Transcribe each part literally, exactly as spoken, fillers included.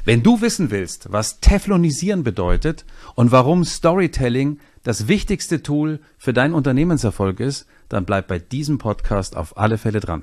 Wenn du wissen willst, was Teflonisieren bedeutet und warum Storytelling das wichtigste Tool für deinen Unternehmenserfolg ist, dann bleib bei diesem Podcast auf alle Fälle dran.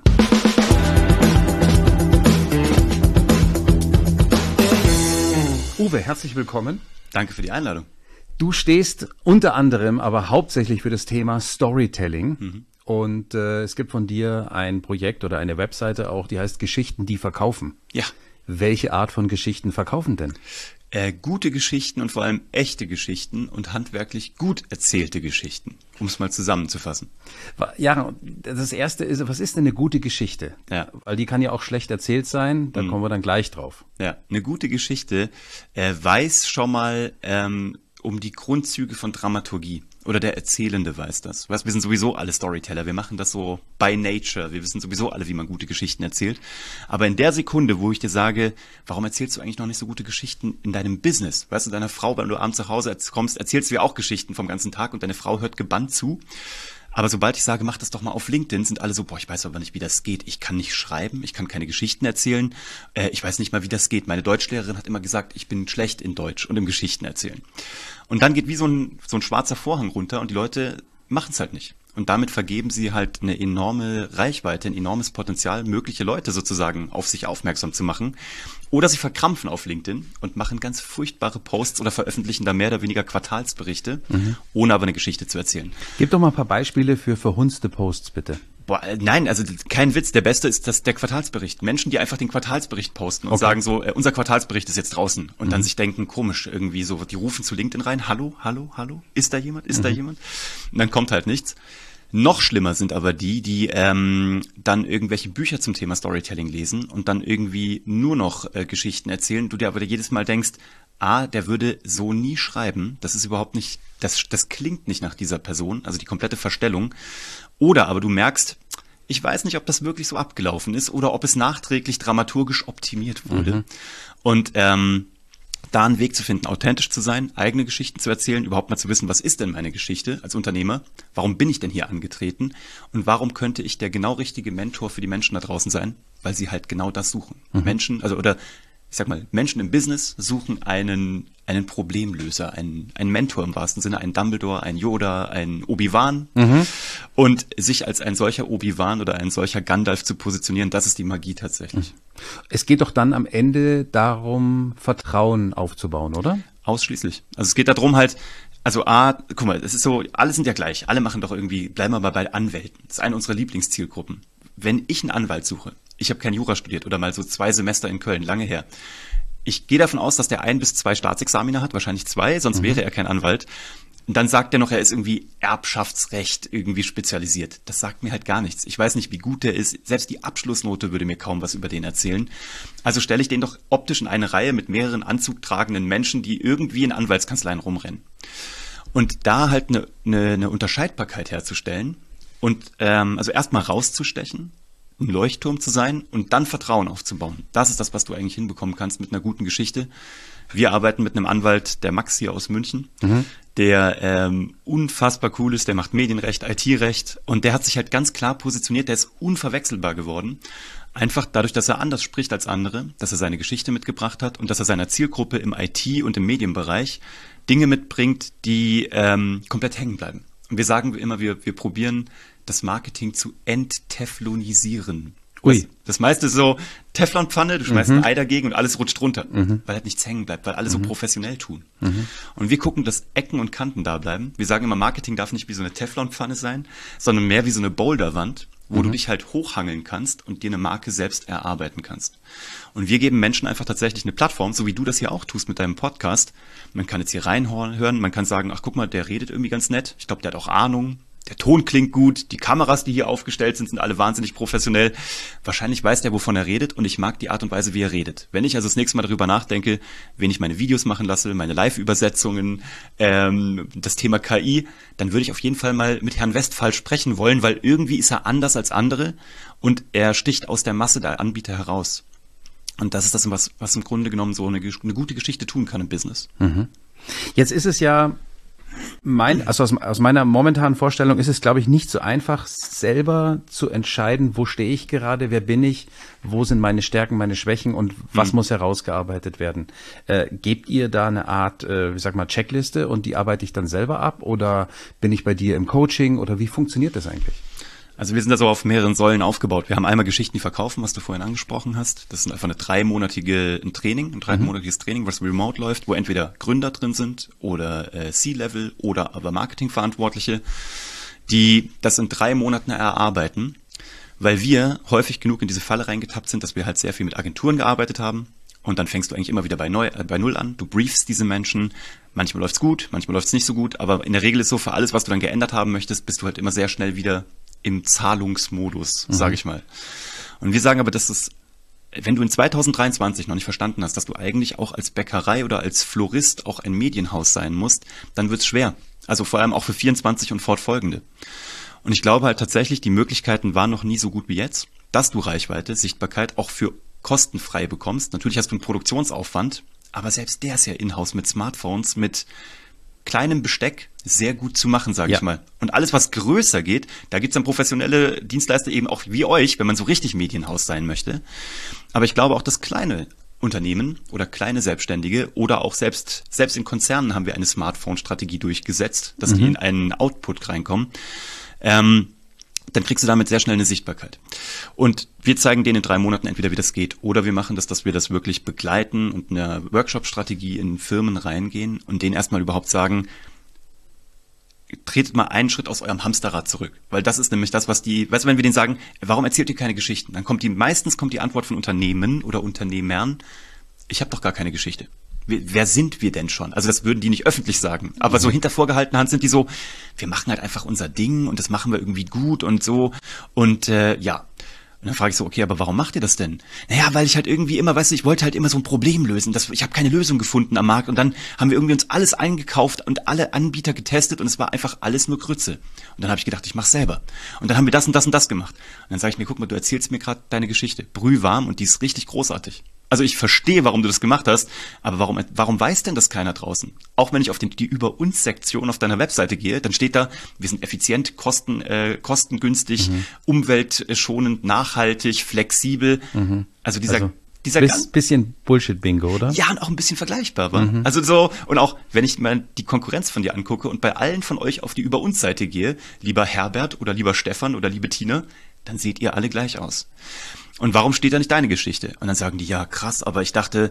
Uwe, herzlich willkommen. Danke für die Einladung. Du stehst unter anderem, aber hauptsächlich für das Thema Storytelling. Mhm. Und äh, es gibt von dir ein Projekt oder eine Webseite auch, die heißt Geschichten, die verkaufen. Ja. Welche Art von Geschichten verkaufen denn? Äh, gute Geschichten und vor allem echte Geschichten und handwerklich gut erzählte Geschichten, um es mal zusammenzufassen. Ja, das erste ist, was ist denn eine gute Geschichte? Ja. Weil die kann ja auch schlecht erzählt sein, da mhm. kommen wir dann gleich drauf. Ja, eine gute Geschichte äh, weiß schon mal ähm, um die Grundzüge von Dramaturgie. Oder der Erzählende weiß das. Weißt, wir sind sowieso alle Storyteller. Wir machen das so by nature. Wir wissen sowieso alle, wie man gute Geschichten erzählt. Aber in der Sekunde, wo ich dir sage, warum erzählst du eigentlich noch nicht so gute Geschichten in deinem Business? Weißt du, deiner Frau, wenn du abends nach Hause kommst, erzählst du ja auch Geschichten vom ganzen Tag und deine Frau hört gebannt zu. Aber sobald ich sage, mach das doch mal auf LinkedIn, sind alle so, boah, ich weiß aber nicht, wie das geht. Ich kann nicht schreiben, ich kann keine Geschichten erzählen. Äh, ich weiß nicht mal, wie das geht. Meine Deutschlehrerin hat immer gesagt, ich bin schlecht in Deutsch und im Geschichten erzählen. Und dann geht wie so ein, so ein schwarzer Vorhang runter und die Leute machen es halt nicht. Und damit vergeben sie halt eine enorme Reichweite, ein enormes Potenzial, mögliche Leute sozusagen auf sich aufmerksam zu machen. Oder sie verkrampfen auf LinkedIn und machen ganz furchtbare Posts oder veröffentlichen da mehr oder weniger Quartalsberichte, mhm. ohne aber eine Geschichte zu erzählen. Gib doch mal ein paar Beispiele für verhunzte Posts, bitte. Boah, nein, also kein Witz. Der beste ist das der Quartalsbericht. Menschen, die einfach den Quartalsbericht posten und okay. sagen so, äh, unser Quartalsbericht ist jetzt draußen. Und mhm. dann sich denken, komisch, irgendwie so, die rufen zu LinkedIn rein, hallo, hallo, hallo, ist da jemand, ist mhm. da jemand? Und dann kommt halt nichts. Noch schlimmer sind aber die, die ähm, dann irgendwelche Bücher zum Thema Storytelling lesen und dann irgendwie nur noch äh, Geschichten erzählen. Du dir aber jedes Mal denkst, ah, der würde so nie schreiben. Das ist überhaupt nicht, das, das klingt nicht nach dieser Person, also die komplette Verstellung. Oder aber du merkst, ich weiß nicht, ob das wirklich so abgelaufen ist oder ob es nachträglich dramaturgisch optimiert wurde. Mhm. Und ähm, da einen Weg zu finden, authentisch zu sein, eigene Geschichten zu erzählen, überhaupt mal zu wissen, was ist denn meine Geschichte als Unternehmer? Warum bin ich denn hier angetreten? Und warum könnte ich der genau richtige Mentor für die Menschen da draußen sein? Weil sie halt genau das suchen. Mhm. Menschen, also oder ich sag mal, Menschen im Business suchen einen einen Problemlöser, einen, einen Mentor im wahrsten Sinne, einen Dumbledore, einen Yoda, einen Obi-Wan. Mhm. Und sich als ein solcher Obi-Wan oder ein solcher Gandalf zu positionieren, das ist die Magie tatsächlich. Es geht doch dann am Ende darum, Vertrauen aufzubauen, oder? Ausschließlich. Also es geht darum halt, also A, guck mal, es ist so, alle sind ja gleich. Alle machen doch irgendwie, bleiben wir mal bei Anwälten. Das ist eine unserer Lieblingszielgruppen. Wenn ich einen Anwalt suche, ich habe kein Jura studiert oder mal so zwei Semester in Köln, lange her. Ich gehe davon aus, dass der ein bis zwei Staatsexamina hat, wahrscheinlich zwei, sonst mhm. wäre er kein Anwalt. Und dann sagt er noch, er ist irgendwie Erbschaftsrecht irgendwie spezialisiert. Das sagt mir halt gar nichts. Ich weiß nicht, wie gut der ist. Selbst die Abschlussnote würde mir kaum was über den erzählen. Also stelle ich den doch optisch in eine Reihe mit mehreren anzugtragenden Menschen, die irgendwie in Anwaltskanzleien rumrennen. Und da halt eine, eine, eine Unterscheidbarkeit herzustellen und ähm, also erstmal rauszustechen, ein Leuchtturm zu sein und dann Vertrauen aufzubauen. Das ist das, was du eigentlich hinbekommen kannst mit einer guten Geschichte. Wir arbeiten mit einem Anwalt, der Max hier aus München, mhm. der ähm, unfassbar cool ist, der macht Medienrecht, I T-Recht und der hat sich halt ganz klar positioniert, der ist unverwechselbar geworden. Einfach dadurch, dass er anders spricht als andere, dass er seine Geschichte mitgebracht hat und dass er seiner Zielgruppe im I T- und im Medienbereich Dinge mitbringt, die ähm, komplett hängen bleiben. Und wir sagen immer, wir, wir probieren das Marketing zu entteflonisieren. Ui. Das meiste ist so Teflonpfanne, du schmeißt mhm. ein Ei dagegen und alles rutscht runter, mhm. weil halt nichts hängen bleibt, weil alle mhm. so professionell tun. Mhm. Und wir gucken, dass Ecken und Kanten da bleiben. Wir sagen immer, Marketing darf nicht wie so eine Teflonpfanne sein, sondern mehr wie so eine Boulderwand, wo mhm. du dich halt hochhangeln kannst und dir eine Marke selbst erarbeiten kannst. Und wir geben Menschen einfach tatsächlich eine Plattform, so wie du das hier auch tust mit deinem Podcast. Man kann jetzt hier reinhören, man kann sagen, ach guck mal, der redet irgendwie ganz nett. Ich glaube, der hat auch Ahnung. Der Ton klingt gut, die Kameras, die hier aufgestellt sind, sind alle wahnsinnig professionell. Wahrscheinlich weiß der, wovon er redet und ich mag die Art und Weise, wie er redet. Wenn ich also das nächste Mal darüber nachdenke, wen ich meine Videos machen lasse, meine Live-Übersetzungen, ähm, das Thema K I, dann würde ich auf jeden Fall mal mit Herrn Westphal sprechen wollen, weil irgendwie ist er anders als andere und er sticht aus der Masse der Anbieter heraus. Und das ist das, was, was im Grunde genommen so eine, eine gute Geschichte tun kann im Business. Mhm. Jetzt ist es ja Mein, also aus, aus meiner momentanen Vorstellung ist es, glaube ich, nicht so einfach, selber zu entscheiden, wo stehe ich gerade, wer bin ich, wo sind meine Stärken, meine Schwächen und was mhm. muss herausgearbeitet werden. Äh, gebt ihr da eine Art, äh, wie sag mal, Checkliste und die arbeite ich dann selber ab oder bin ich bei dir im Coaching oder wie funktioniert das eigentlich? Also wir sind da so auf mehreren Säulen aufgebaut. Wir haben einmal Geschichten, die verkaufen, was du vorhin angesprochen hast. Das ist einfach eine dreimonatige ein Training, ein dreimonatiges mhm. Training, was remote läuft, wo entweder Gründer drin sind oder äh, C-Level oder aber Marketingverantwortliche, die das in drei Monaten erarbeiten, weil wir häufig genug in diese Falle reingetappt sind, dass wir halt sehr viel mit Agenturen gearbeitet haben. Und dann fängst du eigentlich immer wieder bei, neu, äh, bei Null an. Du briefst diese Menschen. Manchmal läuft's gut, manchmal läuft's nicht so gut. Aber in der Regel ist so, für alles, was du dann geändert haben möchtest, bist du halt immer sehr schnell wieder im Zahlungsmodus, sage ich mal. Und wir sagen aber, dass es, wenn du in zweitausenddreiundzwanzig noch nicht verstanden hast, dass du eigentlich auch als Bäckerei oder als Florist auch ein Medienhaus sein musst, dann wird's schwer. Also vor allem auch für vierundzwanzig und fortfolgende. Und ich glaube halt tatsächlich, die Möglichkeiten waren noch nie so gut wie jetzt, dass du Reichweite, Sichtbarkeit auch für kostenfrei bekommst. Natürlich hast du einen Produktionsaufwand, aber selbst der ist ja in-house mit Smartphones, mit kleinem Besteck sehr gut zu machen, sage ja. ich mal. Und alles, was größer geht, da gibt's dann professionelle Dienstleister eben auch wie euch, wenn man so richtig Medienhaus sein möchte. Aber ich glaube auch, dass kleine Unternehmen oder kleine Selbstständige oder auch selbst selbst in Konzernen haben wir eine Smartphone-Strategie durchgesetzt, dass mhm. die in einen Output reinkommen. Ähm, dann kriegst du damit sehr schnell eine Sichtbarkeit. Und wir zeigen denen in drei Monaten entweder, wie das geht, oder wir machen das, dass wir das wirklich begleiten und eine Workshop-Strategie in Firmen reingehen und denen erstmal überhaupt sagen, tretet mal einen Schritt aus eurem Hamsterrad zurück. Weil das ist nämlich das, was die, weißt du, wenn wir denen sagen, warum erzählt ihr keine Geschichten? Dann kommt die, meistens kommt die Antwort von Unternehmen oder Unternehmern, ich habe doch gar keine Geschichte. Wer sind wir denn schon? Also das würden die nicht öffentlich sagen. Aber so hinter vorgehaltener Hand sind die so, wir machen halt einfach unser Ding und das machen wir irgendwie gut und so. Und äh, ja, und dann frage ich so, okay, aber warum macht ihr das denn? Naja, weil ich halt irgendwie immer, weißt du, ich wollte halt immer so ein Problem lösen. Das, ich habe keine Lösung gefunden am Markt. Und dann haben wir irgendwie uns alles eingekauft und alle Anbieter getestet und es war einfach alles nur Grütze. Und dann habe ich gedacht, ich mach's selber. Und dann haben wir das und das und das gemacht. Und dann sage ich mir, guck mal, du erzählst mir gerade deine Geschichte. Brühwarm und die ist richtig großartig. Also ich verstehe, warum du das gemacht hast, aber warum, warum weiß denn das keiner draußen? Auch wenn ich auf den, die Über-uns-Sektion auf deiner Webseite gehe, dann steht da, wir sind effizient, kosten, äh, kostengünstig, mhm. umweltschonend, nachhaltig, flexibel. Mhm. Also dieser, also dieser bis, ganz, bisschen Bullshit-Bingo, oder? Ja, und auch ein bisschen vergleichbar war. Mhm. Also so, und auch, wenn ich mal die Konkurrenz von dir angucke und bei allen von euch auf die Über-uns-Seite gehe, lieber Herbert oder lieber Stefan oder liebe Tina, dann seht ihr alle gleich aus. Und warum steht da nicht deine Geschichte? Und dann sagen die, ja krass, aber ich dachte,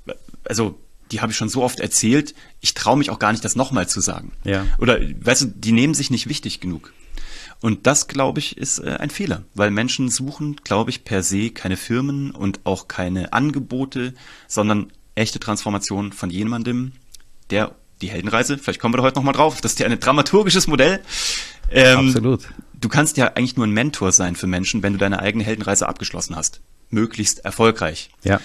also die habe ich schon so oft erzählt, ich traue mich auch gar nicht, das nochmal zu sagen. Ja. Oder, weißt du, die nehmen sich nicht wichtig genug. Und das, glaube ich, ist äh, ein Fehler, weil Menschen suchen, glaube ich, per se keine Firmen und auch keine Angebote, sondern echte Transformation von jemandem, der die Heldenreise, vielleicht kommen wir da heute nochmal drauf, das ist ja ein dramaturgisches Modell. Ähm, Absolut. Du kannst ja eigentlich nur ein Mentor sein für Menschen, wenn du deine eigene Heldenreise abgeschlossen hast. Möglichst erfolgreich. Ja.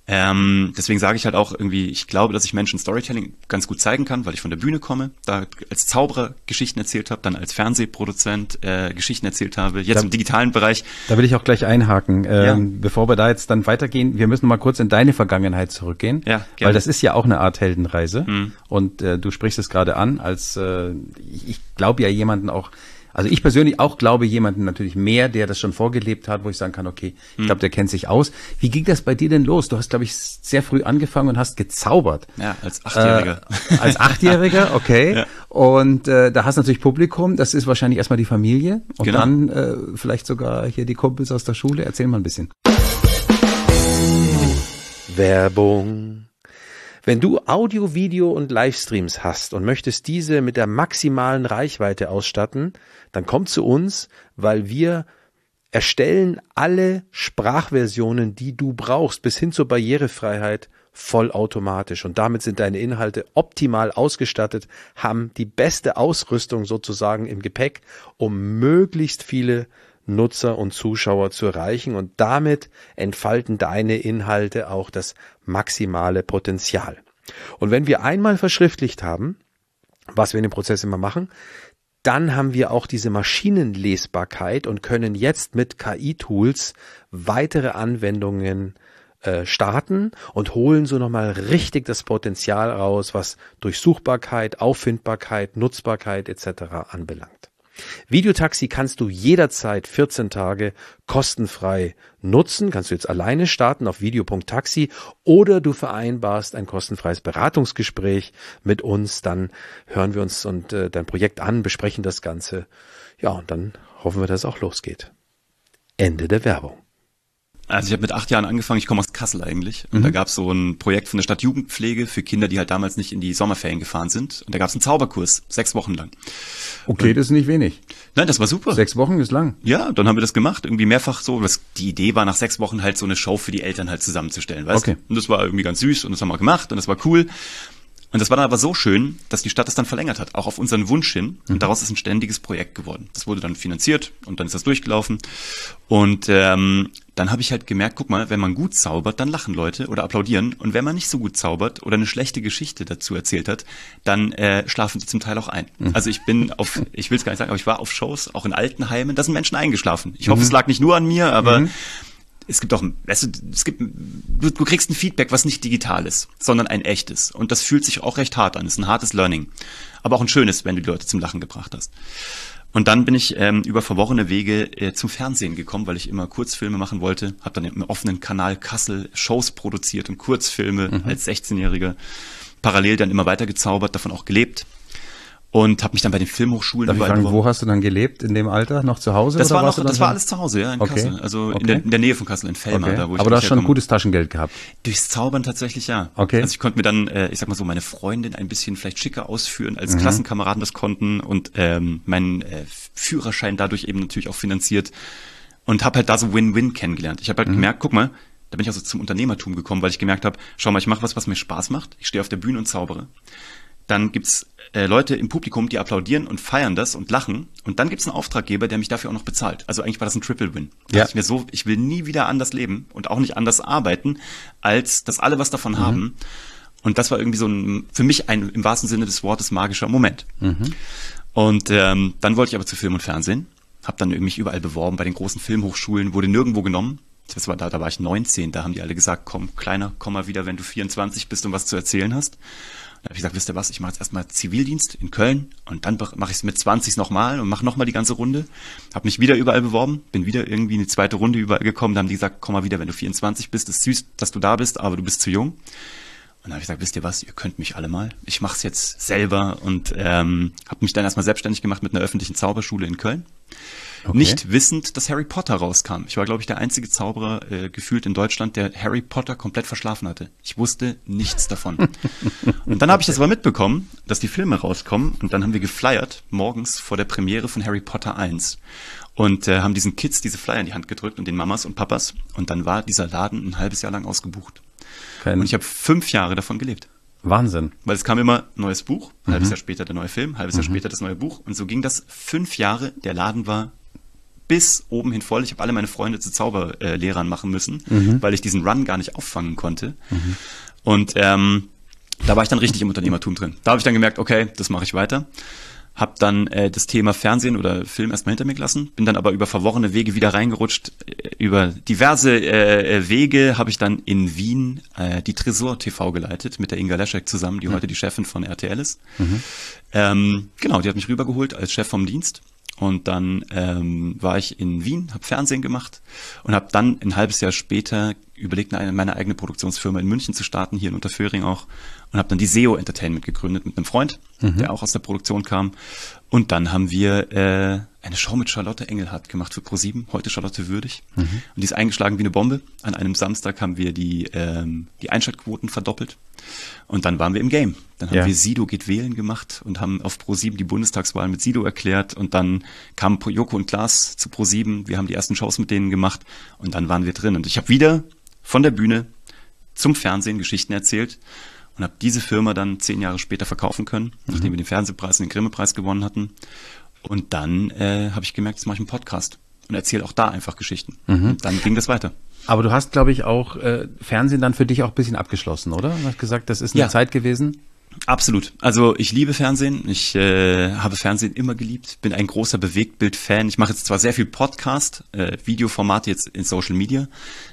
Ähm, deswegen sage ich halt auch irgendwie, ich glaube, dass ich Menschen Storytelling ganz gut zeigen kann, weil ich von der Bühne komme, da als Zauberer Geschichten erzählt habe, dann als Fernsehproduzent äh, Geschichten erzählt habe, jetzt da, im digitalen Bereich. Da will ich auch gleich einhaken. Ähm, ja. Bevor wir da jetzt dann weitergehen, wir müssen mal kurz in deine Vergangenheit zurückgehen, ja, gerne. Weil das ist ja auch eine Art Heldenreise. Mhm. Und äh, du sprichst es gerade an, als äh, ich, ich glaube ja jemanden auch, also ich persönlich auch glaube jemanden natürlich mehr, der das schon vorgelebt hat, wo ich sagen kann, okay, ich glaube, der kennt sich aus. Wie ging das bei dir denn los? Du hast, glaube ich, sehr früh angefangen und hast gezaubert. Ja, als Achtjähriger. Äh, als Achtjähriger, okay. Ja. Und äh, da hast du natürlich Publikum, das ist wahrscheinlich erstmal die Familie und genau. dann äh, vielleicht sogar hier die Kumpels aus der Schule. Erzähl mal ein bisschen. Werbung. Wenn du Audio, Video und Livestreams hast und möchtest diese mit der maximalen Reichweite ausstatten, dann komm zu uns, weil wir erstellen alle Sprachversionen, die du brauchst, bis hin zur Barrierefreiheit vollautomatisch. Und damit sind deine Inhalte optimal ausgestattet, haben die beste Ausrüstung sozusagen im Gepäck, um möglichst viele Nutzer und Zuschauer zu erreichen, und damit entfalten deine Inhalte auch das maximale Potenzial. Und wenn wir einmal verschriftlicht haben, was wir in dem Prozess immer machen, dann haben wir auch diese Maschinenlesbarkeit und können jetzt mit K I-Tools weitere Anwendungen äh, starten und holen so nochmal richtig das Potenzial raus, was Durchsuchbarkeit, Auffindbarkeit, Nutzbarkeit et cetera anbelangt. Videotaxi kannst du jederzeit vierzehn Tage kostenfrei nutzen. Kannst du jetzt alleine starten auf video punkt taxi oder du vereinbarst ein kostenfreies Beratungsgespräch mit uns. Dann hören wir uns und äh, dein Projekt an, besprechen das Ganze. Ja, und dann hoffen wir, dass es auch losgeht. Ende der Werbung. Also ich habe mit acht Jahren angefangen, ich komme aus Kassel eigentlich. Und mhm. da gab es so ein Projekt von der Stadt Jugendpflege für Kinder, die halt damals nicht in die Sommerferien gefahren sind. Und da gab es einen Zauberkurs, sechs Wochen lang. Okay, und, das ist nicht wenig. Nein, das war super. Sechs Wochen ist lang. Ja, dann haben wir das gemacht, irgendwie mehrfach so. Das, die Idee war nach sechs Wochen halt so eine Show für die Eltern halt zusammenzustellen, weißt okay. du? Und das war irgendwie ganz süß und das haben wir gemacht und das war cool. Und das war dann aber so schön, dass die Stadt das dann verlängert hat, auch auf unseren Wunsch hin. Und mhm. daraus ist ein ständiges Projekt geworden. Das wurde dann finanziert und dann ist das durchgelaufen. Und ähm, dann habe ich halt gemerkt, guck mal, wenn man gut zaubert, dann lachen Leute oder applaudieren. Und wenn man nicht so gut zaubert oder eine schlechte Geschichte dazu erzählt hat, dann äh, schlafen sie zum Teil auch ein. Mhm. Also ich bin auf, ich will es gar nicht sagen, aber ich war auf Shows, auch in Altenheimen, da sind Menschen eingeschlafen. Ich hoffe, mhm. es lag nicht nur an mir, aber... Mhm. Es gibt auch, weißt du, es gibt, du, du kriegst ein Feedback, was nicht digital ist, sondern ein echtes. Und das fühlt sich auch recht hart an. Das ist ein hartes Learning. Aber auch ein schönes, wenn du die Leute zum Lachen gebracht hast. Und dann bin ich ähm, über verworrene Wege äh, zum Fernsehen gekommen, weil ich immer Kurzfilme machen wollte. Habe dann im offenen Kanal Kassel Shows produziert und Kurzfilme mhm. als sechzehnjähriger. Parallel dann immer weiter gezaubert, davon auch gelebt. Und habe mich dann bei den Filmhochschulen Darf ich fragen, wo hast du dann gelebt in dem Alter? Noch zu Hause? Das oder war warst noch, du dann das war alles zu Hause, ja, in okay. Kassel. Also okay. in, der, in der Nähe von Kassel, in Velma. Okay. Da, wo ich Aber du hast schon ein gutes Taschengeld gehabt. Durchs Zaubern tatsächlich, ja. Okay. Also ich konnte mir dann, äh, ich sag mal so, meine Freundin ein bisschen vielleicht schicker ausführen, als mhm. Klassenkameraden das konnten und ähm, meinen äh, Führerschein dadurch eben natürlich auch finanziert und habe halt da so Win-Win kennengelernt. Ich habe halt mhm. gemerkt, guck mal, da bin ich also zum Unternehmertum gekommen, weil ich gemerkt habe, schau mal, ich mache was, was mir Spaß macht. Ich stehe auf der Bühne und zaubere. Dann gibt's äh, Leute im Publikum, die applaudieren und feiern das und lachen. Und dann gibt's einen Auftraggeber, der mich dafür auch noch bezahlt. Also eigentlich war das ein Triple-Win. Da ja. dachte ich mir so, ich will nie wieder anders leben und auch nicht anders arbeiten, als dass alle was davon mhm. haben. Und das war irgendwie so ein, für mich ein im wahrsten Sinne des Wortes magischer Moment. Mhm. Und ähm, dann wollte ich aber zu Film und Fernsehen. Hab dann irgendwie überall beworben, bei den großen Filmhochschulen, wurde nirgendwo genommen. Das war da, da war ich neunzehn, da haben die alle gesagt, komm, Kleiner, komm mal wieder, wenn du vierundzwanzig bist und was zu erzählen hast. Da habe ich gesagt, wisst ihr was, ich mache jetzt erstmal Zivildienst in Köln und dann mache ich es mit zwanzig nochmal und mache nochmal die ganze Runde. Habe mich wieder überall beworben, bin wieder irgendwie in die zweite Runde überall gekommen. Da haben die gesagt, komm mal wieder, wenn du vierundzwanzig bist, ist süß, dass du da bist, aber du bist zu jung. Und dann habe ich gesagt, wisst ihr was, ihr könnt mich alle mal. Ich mache es jetzt selber und ähm, habe mich dann erstmal selbstständig gemacht mit einer öffentlichen Zauberschule in Köln. Okay. Nicht wissend, dass Harry Potter rauskam. Ich war, glaube ich, der einzige Zauberer äh, gefühlt in Deutschland, der Harry Potter komplett verschlafen hatte. Ich wusste nichts davon. Und dann habe ich das aber mitbekommen, dass die Filme rauskommen. Und dann haben wir geflyert morgens vor der Premiere von Harry Potter eins. Und äh, haben diesen Kids diese Flyer in die Hand gedrückt und den Mamas und Papas. Und dann war dieser Laden ein halbes Jahr lang ausgebucht. Kein und ich habe fünf Jahre davon gelebt. Wahnsinn. Weil es kam immer ein neues Buch, ein mhm. halbes Jahr später der neue Film, ein halbes mhm. Jahr später das neue Buch. Und so ging das fünf Jahre. Der Laden war bis oben hin voll. Ich habe alle meine Freunde zu Zauberlehrern machen müssen, mhm. weil ich diesen Run gar nicht auffangen konnte. Mhm. Und ähm, da war ich dann richtig im Unternehmertum drin. Da habe ich dann gemerkt, okay, das mache ich weiter. Hab dann äh, das Thema Fernsehen oder Film erstmal hinter mir gelassen, bin dann aber über verworrene Wege wieder reingerutscht. Über diverse äh, Wege habe ich dann in Wien äh, die Tresor T V geleitet mit der Inga Leschek zusammen, die mhm. heute die Chefin von R T L ist. Mhm. Ähm, genau, die hat mich rübergeholt als Chef vom Dienst. Und dann ähm, war ich in Wien, habe Fernsehen gemacht und habe dann ein halbes Jahr später überlegt, eine, meine eigene Produktionsfirma in München zu starten, hier in Unterföhring auch. Und habe dann die S E O Entertainment gegründet mit einem Freund, mhm. der auch aus der Produktion kam. Und dann haben wir äh, eine Show mit Charlotte Engelhardt gemacht für ProSieben, heute Charlotte Würdig. Mhm. Und die ist eingeschlagen wie eine Bombe. An einem Samstag haben wir die, ähm, die Einschaltquoten verdoppelt. Und dann waren wir im Game. Dann haben ja. wir Sido geht wählen gemacht und haben auf ProSieben die Bundestagswahl mit Sido erklärt. Und dann kamen Joko und Klaas zu ProSieben. Wir haben die ersten Shows mit denen gemacht. Und dann waren wir drin. Und ich habe wieder von der Bühne zum Fernsehen Geschichten erzählt. Und habe diese Firma dann zehn Jahre später verkaufen können, mhm. nachdem wir den Fernsehpreis und den Grimme-Preis gewonnen hatten. Und dann äh, habe ich gemerkt, jetzt mache ich einen Podcast und erzähle auch da einfach Geschichten. Mhm. Und dann ging das weiter. Aber du hast, glaube ich, auch äh, Fernsehen dann für dich auch ein bisschen abgeschlossen, oder? Du hast gesagt, das ist eine ja. Zeit gewesen. Absolut. Also ich liebe Fernsehen. Ich äh, habe Fernsehen immer geliebt. Bin ein großer Bewegtbild-Fan. Ich mache jetzt zwar sehr viel Podcast, äh, Videoformate jetzt in Social Media,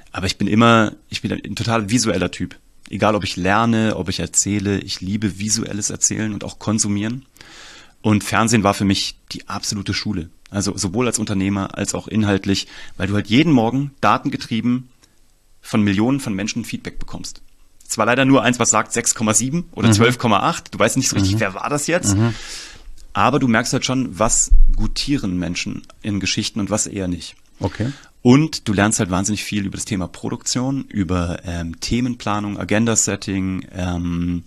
Aber ich bin immer, ich bin ein total visueller Typ. Egal, ob ich lerne, ob ich erzähle, ich liebe visuelles Erzählen und auch konsumieren. Und Fernsehen war für mich die absolute Schule. Also sowohl als Unternehmer als auch inhaltlich, weil du halt jeden Morgen datengetrieben von Millionen von Menschen Feedback bekommst. Es war leider nur eins, was sagt sechs Komma sieben oder mhm. zwölf Komma acht. Du weißt nicht so richtig, mhm. wer war das jetzt? Mhm. Aber du merkst halt schon, was gutieren Menschen in Geschichten und was eher nicht. Okay. Und du lernst halt wahnsinnig viel über das Thema Produktion, über ähm, Themenplanung, Agenda-Setting, ähm,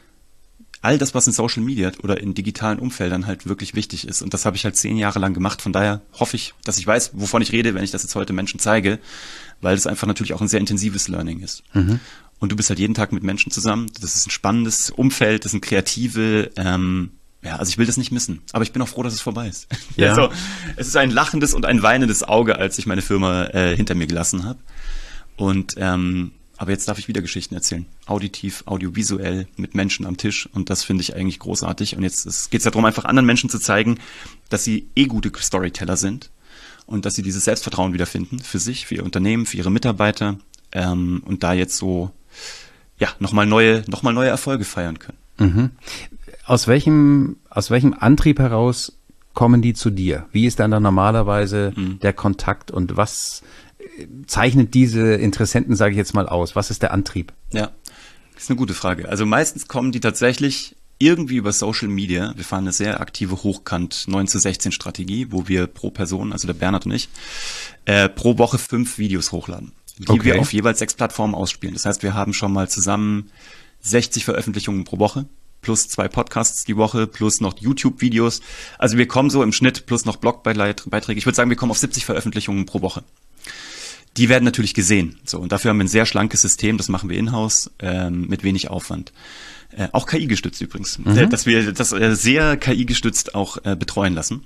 all das, was in Social Media oder in digitalen Umfeldern halt wirklich wichtig ist. Und das habe ich halt zehn Jahre lang gemacht. Von daher hoffe ich, dass ich weiß, wovon ich rede, wenn ich das jetzt heute Menschen zeige, weil das einfach natürlich auch ein sehr intensives Learning ist. Mhm. Und du bist halt jeden Tag mit Menschen zusammen. Das ist ein spannendes Umfeld, das sind kreative, ähm, ja, also ich will das nicht missen. Aber ich bin auch froh, dass es vorbei ist. Ja. Also, es ist ein lachendes und ein weinendes Auge, als ich meine Firma äh, hinter mir gelassen habe. Und ähm, aber jetzt darf ich wieder Geschichten erzählen. Auditiv, audiovisuell, mit Menschen am Tisch. Und das finde ich eigentlich großartig. Und jetzt geht es darum, einfach anderen Menschen zu zeigen, dass sie eh gute Storyteller sind und dass sie dieses Selbstvertrauen wiederfinden für sich, für ihr Unternehmen, für ihre Mitarbeiter ähm, und da jetzt so ja nochmal neue, noch mal neue Erfolge feiern können. Mhm. Aus welchem, aus welchem Antrieb heraus kommen die zu dir? Wie ist dann da normalerweise mhm. der Kontakt und was zeichnet diese Interessenten, sage ich jetzt mal, aus? Was ist der Antrieb? Ja, das ist eine gute Frage. Also meistens kommen die tatsächlich irgendwie über Social Media. Wir fahren eine sehr aktive Hochkant neun zu sechzehn Strategie, wo wir pro Person, also der Bernhard und ich, äh, pro Woche fünf Videos hochladen, die okay. wir auf jeweils sechs Plattformen ausspielen. Das heißt, wir haben schon mal zusammen sechzig Veröffentlichungen pro Woche, plus zwei Podcasts die Woche, plus noch YouTube-Videos. Also wir kommen so im Schnitt, plus noch Blogbeiträge. Ich würde sagen, wir kommen auf siebzig Veröffentlichungen pro Woche. Die werden natürlich gesehen. So, und dafür haben wir ein sehr schlankes System, das machen wir in-house, ähm, mit wenig Aufwand. Äh, auch K I-gestützt übrigens, mhm. äh, dass wir das äh, sehr K I-gestützt auch äh, betreuen lassen.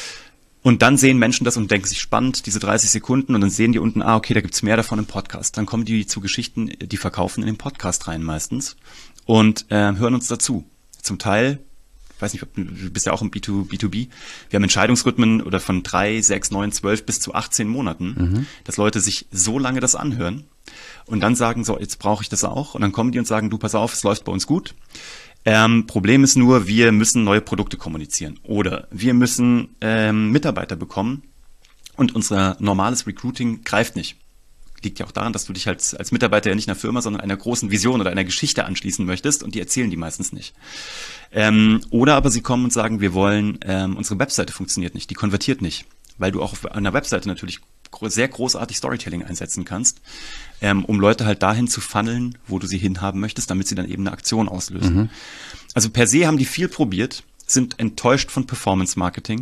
Und dann sehen Menschen das und denken sich spannend, diese dreißig Sekunden, und dann sehen die unten, ah, okay, da gibt's mehr davon im Podcast. Dann kommen die zu Geschichten, die verkaufen in den Podcast rein meistens und äh, hören uns dazu. Zum Teil, ich weiß nicht, du bist ja auch im B zwei B. Wir haben Entscheidungsrhythmen oder von drei, sechs, neun, zwölf bis zu achtzehn Monaten, mhm. dass Leute sich so lange das anhören und dann sagen, so, jetzt brauche ich das auch. Und dann kommen die und sagen, du, pass auf, es läuft bei uns gut. Ähm, Problem ist nur, wir müssen neue Produkte kommunizieren oder wir müssen ähm, Mitarbeiter bekommen und unser normales Recruiting greift nicht. Liegt ja auch daran, dass du dich als, als Mitarbeiter ja nicht einer Firma, sondern einer großen Vision oder einer Geschichte anschließen möchtest und die erzählen die meistens nicht. Ähm, oder aber sie kommen und sagen, wir wollen, ähm, unsere Webseite funktioniert nicht, die konvertiert nicht, weil du auch auf einer Webseite natürlich sehr großartig Storytelling einsetzen kannst, ähm, um Leute halt dahin zu funneln, wo du sie hinhaben möchtest, damit sie dann eben eine Aktion auslösen. Mhm. Also per se haben die viel probiert, sind enttäuscht von Performance Marketing,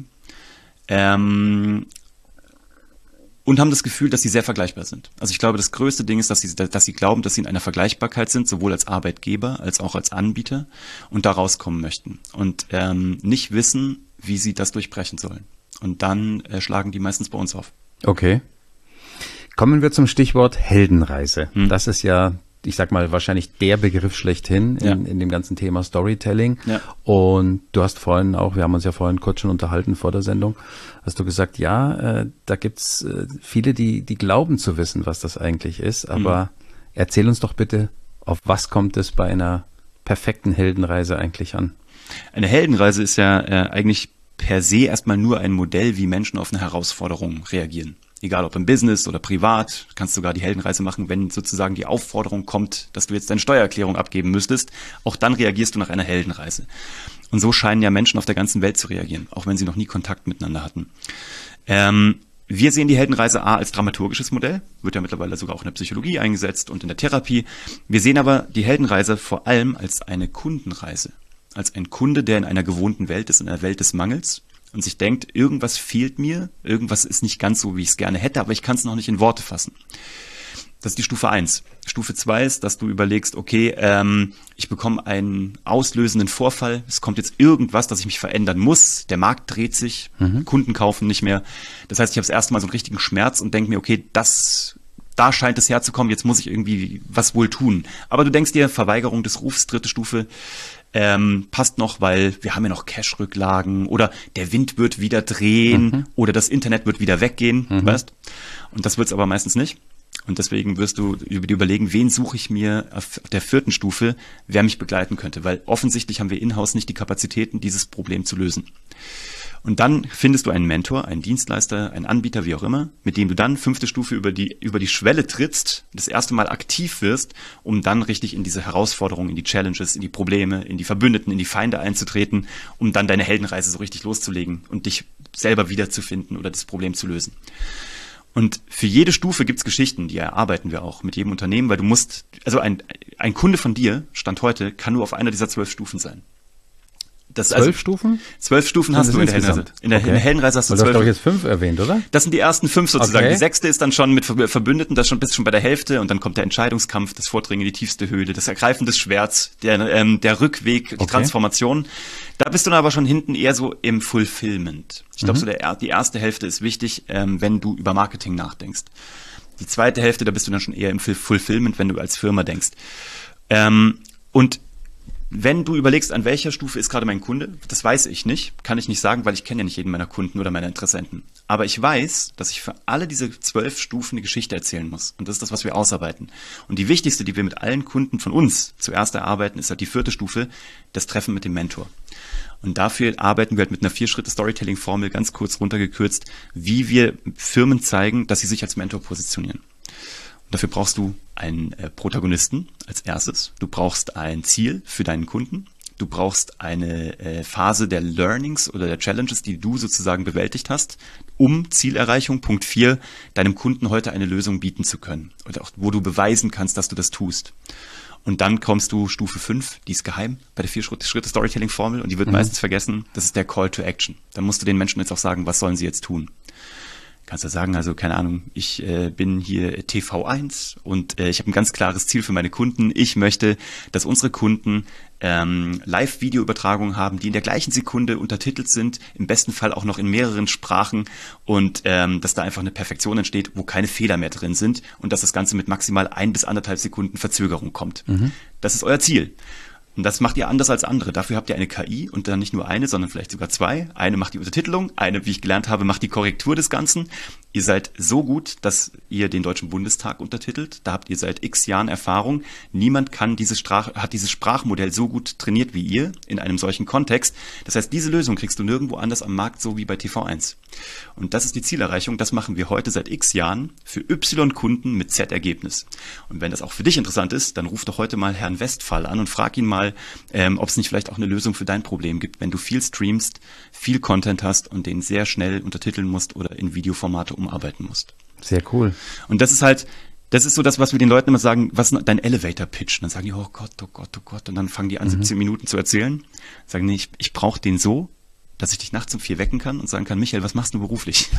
ähm, und haben das Gefühl, dass sie sehr vergleichbar sind. Also ich glaube, das größte Ding ist, dass sie, dass sie glauben, dass sie in einer Vergleichbarkeit sind, sowohl als Arbeitgeber als auch als Anbieter und da rauskommen möchten und ähm, nicht wissen, wie sie das durchbrechen sollen. Und dann äh, schlagen die meistens bei uns auf. Okay. Kommen wir zum Stichwort Heldenreise. Hm. Das ist ja, ich sag mal, wahrscheinlich der Begriff schlechthin in, ja. in dem ganzen Thema Storytelling. Ja. Und du hast vorhin auch, wir haben uns ja vorhin kurz schon unterhalten vor der Sendung, hast du gesagt, ja, äh, da gibt's äh, viele, die, die glauben zu wissen, was das eigentlich ist. Aber mhm. erzähl uns doch bitte, auf was kommt es bei einer perfekten Heldenreise eigentlich an? Eine Heldenreise ist ja äh, eigentlich per se erstmal nur ein Modell, wie Menschen auf eine Herausforderung reagieren. Egal ob im Business oder privat, kannst du sogar die Heldenreise machen, wenn sozusagen die Aufforderung kommt, dass du jetzt deine Steuererklärung abgeben müsstest. Auch dann reagierst du nach einer Heldenreise. Und so scheinen ja Menschen auf der ganzen Welt zu reagieren, auch wenn sie noch nie Kontakt miteinander hatten. Ähm, wir sehen die Heldenreise A als dramaturgisches Modell, wird ja mittlerweile sogar auch in der Psychologie eingesetzt und in der Therapie. Wir sehen aber die Heldenreise vor allem als eine Kundenreise, als ein Kunde, der in einer gewohnten Welt ist, in einer Welt des Mangels und sich denkt, irgendwas fehlt mir, irgendwas ist nicht ganz so, wie ich es gerne hätte, aber ich kann es noch nicht in Worte fassen. Das ist die Stufe eins. Stufe zwei ist, dass du überlegst, okay, ähm, ich bekomme einen auslösenden Vorfall, es kommt jetzt irgendwas, dass ich mich verändern muss, der Markt dreht sich, mhm. Kunden kaufen nicht mehr. Das heißt, ich habe das erste Mal so einen richtigen Schmerz und denke mir, okay, das, da scheint es herzukommen, jetzt muss ich irgendwie was wohl tun. Aber du denkst dir, Verweigerung des Rufs, dritte Stufe, ähm, passt noch, weil wir haben ja noch Cash-Rücklagen oder der Wind wird wieder drehen mhm. oder das Internet wird wieder weggehen, mhm. weißt? Und das wird's aber meistens nicht. Und deswegen wirst du über die überlegen, wen suche ich mir auf der vierten Stufe, wer mich begleiten könnte. Weil offensichtlich haben wir in-house nicht die Kapazitäten, dieses Problem zu lösen. Und dann findest du einen Mentor, einen Dienstleister, einen Anbieter, wie auch immer, mit dem du dann fünfte Stufe über die, über die Schwelle trittst, das erste Mal aktiv wirst, um dann richtig in diese Herausforderungen, in die Challenges, in die Probleme, in die Verbündeten, in die Feinde einzutreten, um dann deine Heldenreise so richtig loszulegen und dich selber wiederzufinden oder das Problem zu lösen. Und für jede Stufe gibt's Geschichten, die erarbeiten wir auch mit jedem Unternehmen, weil du musst, also ein, ein Kunde von dir, Stand heute, kann nur auf einer dieser zwölf Stufen sein. Das zwölf also, Stufen? Zwölf Stufen hast du in der Heldenreise. In der, okay. in der Heldenreise hast du zwölf. Du hast doch jetzt fünf erwähnt, oder? Das sind die ersten fünf sozusagen. Okay. Die sechste ist dann schon mit Verbündeten, das schon bist schon bei der Hälfte und dann kommt der Entscheidungskampf, das Vordringen in die tiefste Höhle, das Ergreifen des Schwerts, der, ähm, der Rückweg, die okay. Transformation. Da bist du dann aber schon hinten eher so im Fulfillment. Ich glaube, mhm. so der, die erste Hälfte ist wichtig, ähm, wenn du über Marketing nachdenkst. Die zweite Hälfte, da bist du dann schon eher im Fulfillment, wenn du als Firma denkst. Ähm, und wenn du überlegst, an welcher Stufe ist gerade mein Kunde, das weiß ich nicht, kann ich nicht sagen, weil ich kenne ja nicht jeden meiner Kunden oder meiner Interessenten. Aber ich weiß, dass ich für alle diese zwölf Stufen eine Geschichte erzählen muss. Und das ist das, was wir ausarbeiten. Und die wichtigste, die wir mit allen Kunden von uns zuerst erarbeiten, ist halt die vierte Stufe, das Treffen mit dem Mentor. Und dafür arbeiten wir halt mit einer Vier-Schritte-Storytelling-Formel, ganz kurz runtergekürzt, wie wir Firmen zeigen, dass sie sich als Mentor positionieren. Und dafür brauchst du einen äh, Protagonisten als erstes. Du brauchst ein Ziel für deinen Kunden. Du brauchst eine äh, Phase der Learnings oder der Challenges, die du sozusagen bewältigt hast, um Zielerreichung, Punkt vier, deinem Kunden heute eine Lösung bieten zu können. Oder auch, wo du beweisen kannst, dass du das tust. Und dann kommst du Stufe fünf, die ist geheim bei der Vier-Schritte-Storytelling-Formel und die wird mhm. meistens vergessen. Das ist der Call to Action. Dann musst du den Menschen jetzt auch sagen, was sollen sie jetzt tun. Kannst du sagen, also keine Ahnung, ich äh, bin hier T V eins und äh, ich habe ein ganz klares Ziel für meine Kunden. Ich möchte, dass unsere Kunden ähm, Live-Video-Übertragungen haben, die in der gleichen Sekunde untertitelt sind, im besten Fall auch noch in mehreren Sprachen und ähm, dass da einfach eine Perfektion entsteht, wo keine Fehler mehr drin sind und dass das Ganze mit maximal ein bis anderthalb Sekunden Verzögerung kommt. Mhm. Das ist euer Ziel. Und das macht ihr anders als andere. Dafür habt ihr eine K I und dann nicht nur eine, sondern vielleicht sogar zwei. Eine macht die Untertitelung, eine, wie ich gelernt habe, macht die Korrektur des Ganzen. Ihr seid so gut, dass ihr den Deutschen Bundestag untertitelt. Da habt ihr seit x Jahren Erfahrung. Niemand kann dieses Sprach, hat dieses Sprachmodell so gut trainiert wie ihr in einem solchen Kontext. Das heißt, diese Lösung kriegst du nirgendwo anders am Markt, so wie bei T V eins. Und das ist die Zielerreichung. Das machen wir heute seit x Jahren für Y-Kunden mit Z-Ergebnis. Und wenn das auch für dich interessant ist, dann ruf doch heute mal Herrn Westphal an und frag ihn mal, ähm, ob es nicht vielleicht auch eine Lösung für dein Problem gibt, wenn du viel streamst, viel Content hast und den sehr schnell untertiteln musst oder in Videoformate umarbeiten musst. Sehr cool. Und das ist halt, das ist so das, was wir den Leuten immer sagen, was ist dein Elevator-Pitch? Und dann sagen die, oh Gott, oh Gott, oh Gott. Und dann fangen die an, mhm. siebzehn Minuten zu erzählen. Sagen, nee, ich, ich brauche den so, dass ich dich nachts um vier wecken kann und sagen kann, Michael, was machst du beruflich?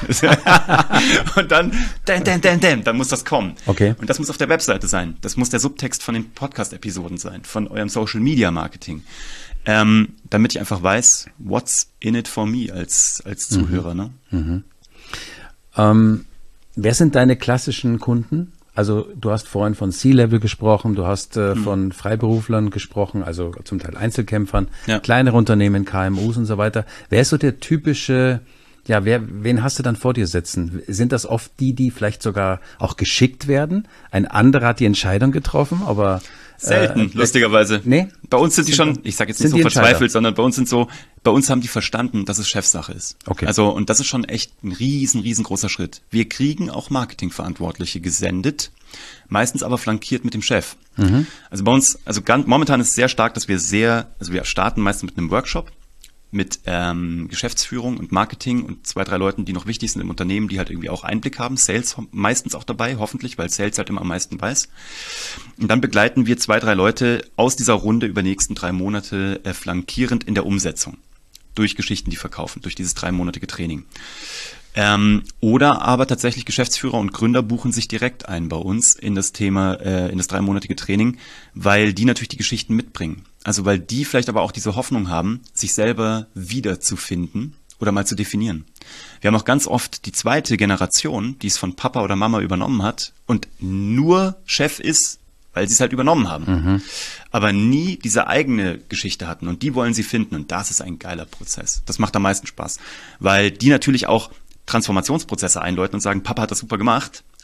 Und dann, dan, dan, dan, dan, dann muss das kommen. Okay. Und das muss auf der Webseite sein. Das muss der Subtext von den Podcast-Episoden sein, von eurem Social-Media-Marketing. Ähm, damit ich einfach weiß, what's in it for me als, als Zuhörer. Mhm. Ne? Mhm. Ähm, wer sind deine klassischen Kunden? Also du hast vorhin von C-Level gesprochen, du hast äh, mhm. von Freiberuflern gesprochen, also zum Teil Einzelkämpfern, ja. kleinere Unternehmen, K M Us und so weiter. Wer ist so der typische, ja, wer, wen hast du dann vor dir sitzen? Sind das oft die, die vielleicht sogar auch geschickt werden? Ein anderer hat die Entscheidung getroffen, aber selten, äh, lustigerweise. Nee? Bei uns sind die schon, ich sage jetzt nicht so verzweifelt, sondern bei uns sind so, bei uns haben die verstanden, dass es Chefsache ist. Okay. Also, und das ist schon echt ein riesen, riesengroßer Schritt. Wir kriegen auch Marketingverantwortliche gesendet, meistens aber flankiert mit dem Chef. Mhm. Also bei uns, also ganz, momentan ist es sehr stark, dass wir sehr, also wir starten meistens mit einem Workshop, mit ähm, Geschäftsführung und Marketing und zwei, drei Leuten, die noch wichtig sind im Unternehmen, die halt irgendwie auch Einblick haben. Sales meistens auch dabei, hoffentlich, weil Sales halt immer am meisten weiß. Und dann begleiten wir zwei, drei Leute aus dieser Runde über die nächsten drei Monate äh, flankierend in der Umsetzung. Durch Geschichten, die verkaufen, durch dieses dreimonatige Training. Ähm, oder aber tatsächlich Geschäftsführer und Gründer buchen sich direkt ein bei uns in das Thema, äh, in das dreimonatige Training, weil die natürlich die Geschichten mitbringen. Also weil die vielleicht aber auch diese Hoffnung haben, sich selber wiederzufinden oder mal zu definieren. Wir haben auch ganz oft die zweite Generation, die es von Papa oder Mama übernommen hat und nur Chef ist, weil sie es halt übernommen haben. Mhm. Aber nie diese eigene Geschichte hatten und die wollen sie finden und das ist ein geiler Prozess. Das macht am meisten Spaß, weil die natürlich auch Transformationsprozesse einläuten und sagen, Papa hat das super gemacht,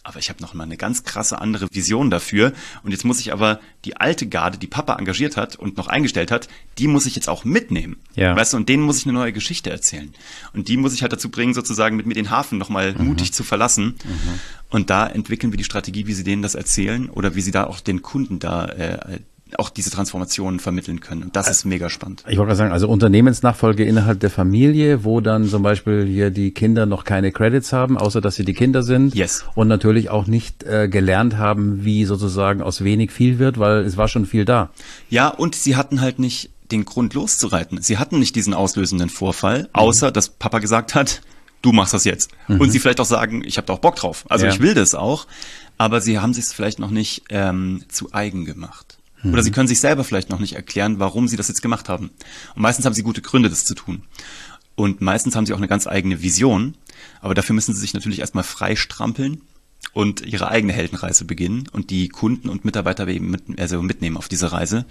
aber ich habe noch mal eine ganz krasse andere Vision dafür. Und jetzt muss ich aber die alte Garde, die Papa engagiert hat und noch eingestellt hat, die muss ich jetzt auch mitnehmen. Ja. Weißt du, und denen muss ich eine neue Geschichte erzählen. Und die muss ich halt dazu bringen, sozusagen mit mir den Hafen noch mal mhm. mutig zu verlassen. Mhm. Und da entwickeln wir die Strategie, wie sie denen das erzählen oder wie sie da auch den Kunden da äh, auch diese Transformationen vermitteln können. Und das ist mega spannend. Ich wollte gerade sagen, also Unternehmensnachfolge innerhalb der Familie, wo dann zum Beispiel hier die Kinder noch keine Credits haben, außer dass sie die Kinder sind. Yes. Und natürlich auch nicht äh, gelernt haben, wie sozusagen aus wenig viel wird, weil es war schon viel da. Ja, und sie hatten halt nicht den Grund loszureiten. Sie hatten nicht diesen auslösenden Vorfall, außer dass Papa gesagt hat, du machst das jetzt. Mhm. Und sie vielleicht auch sagen, ich habe da auch Bock drauf. Also ja. ich will das auch. Aber sie haben sich es vielleicht noch nicht ähm, zu eigen gemacht. Oder sie können sich selber vielleicht noch nicht erklären, warum sie das jetzt gemacht haben. Und meistens haben sie gute Gründe, das zu tun. Und meistens haben sie auch eine ganz eigene Vision. Aber dafür müssen sie sich natürlich erstmal frei strampeln und ihre eigene Heldenreise beginnen und die Kunden und Mitarbeiter eben mit, also mitnehmen auf diese Reise.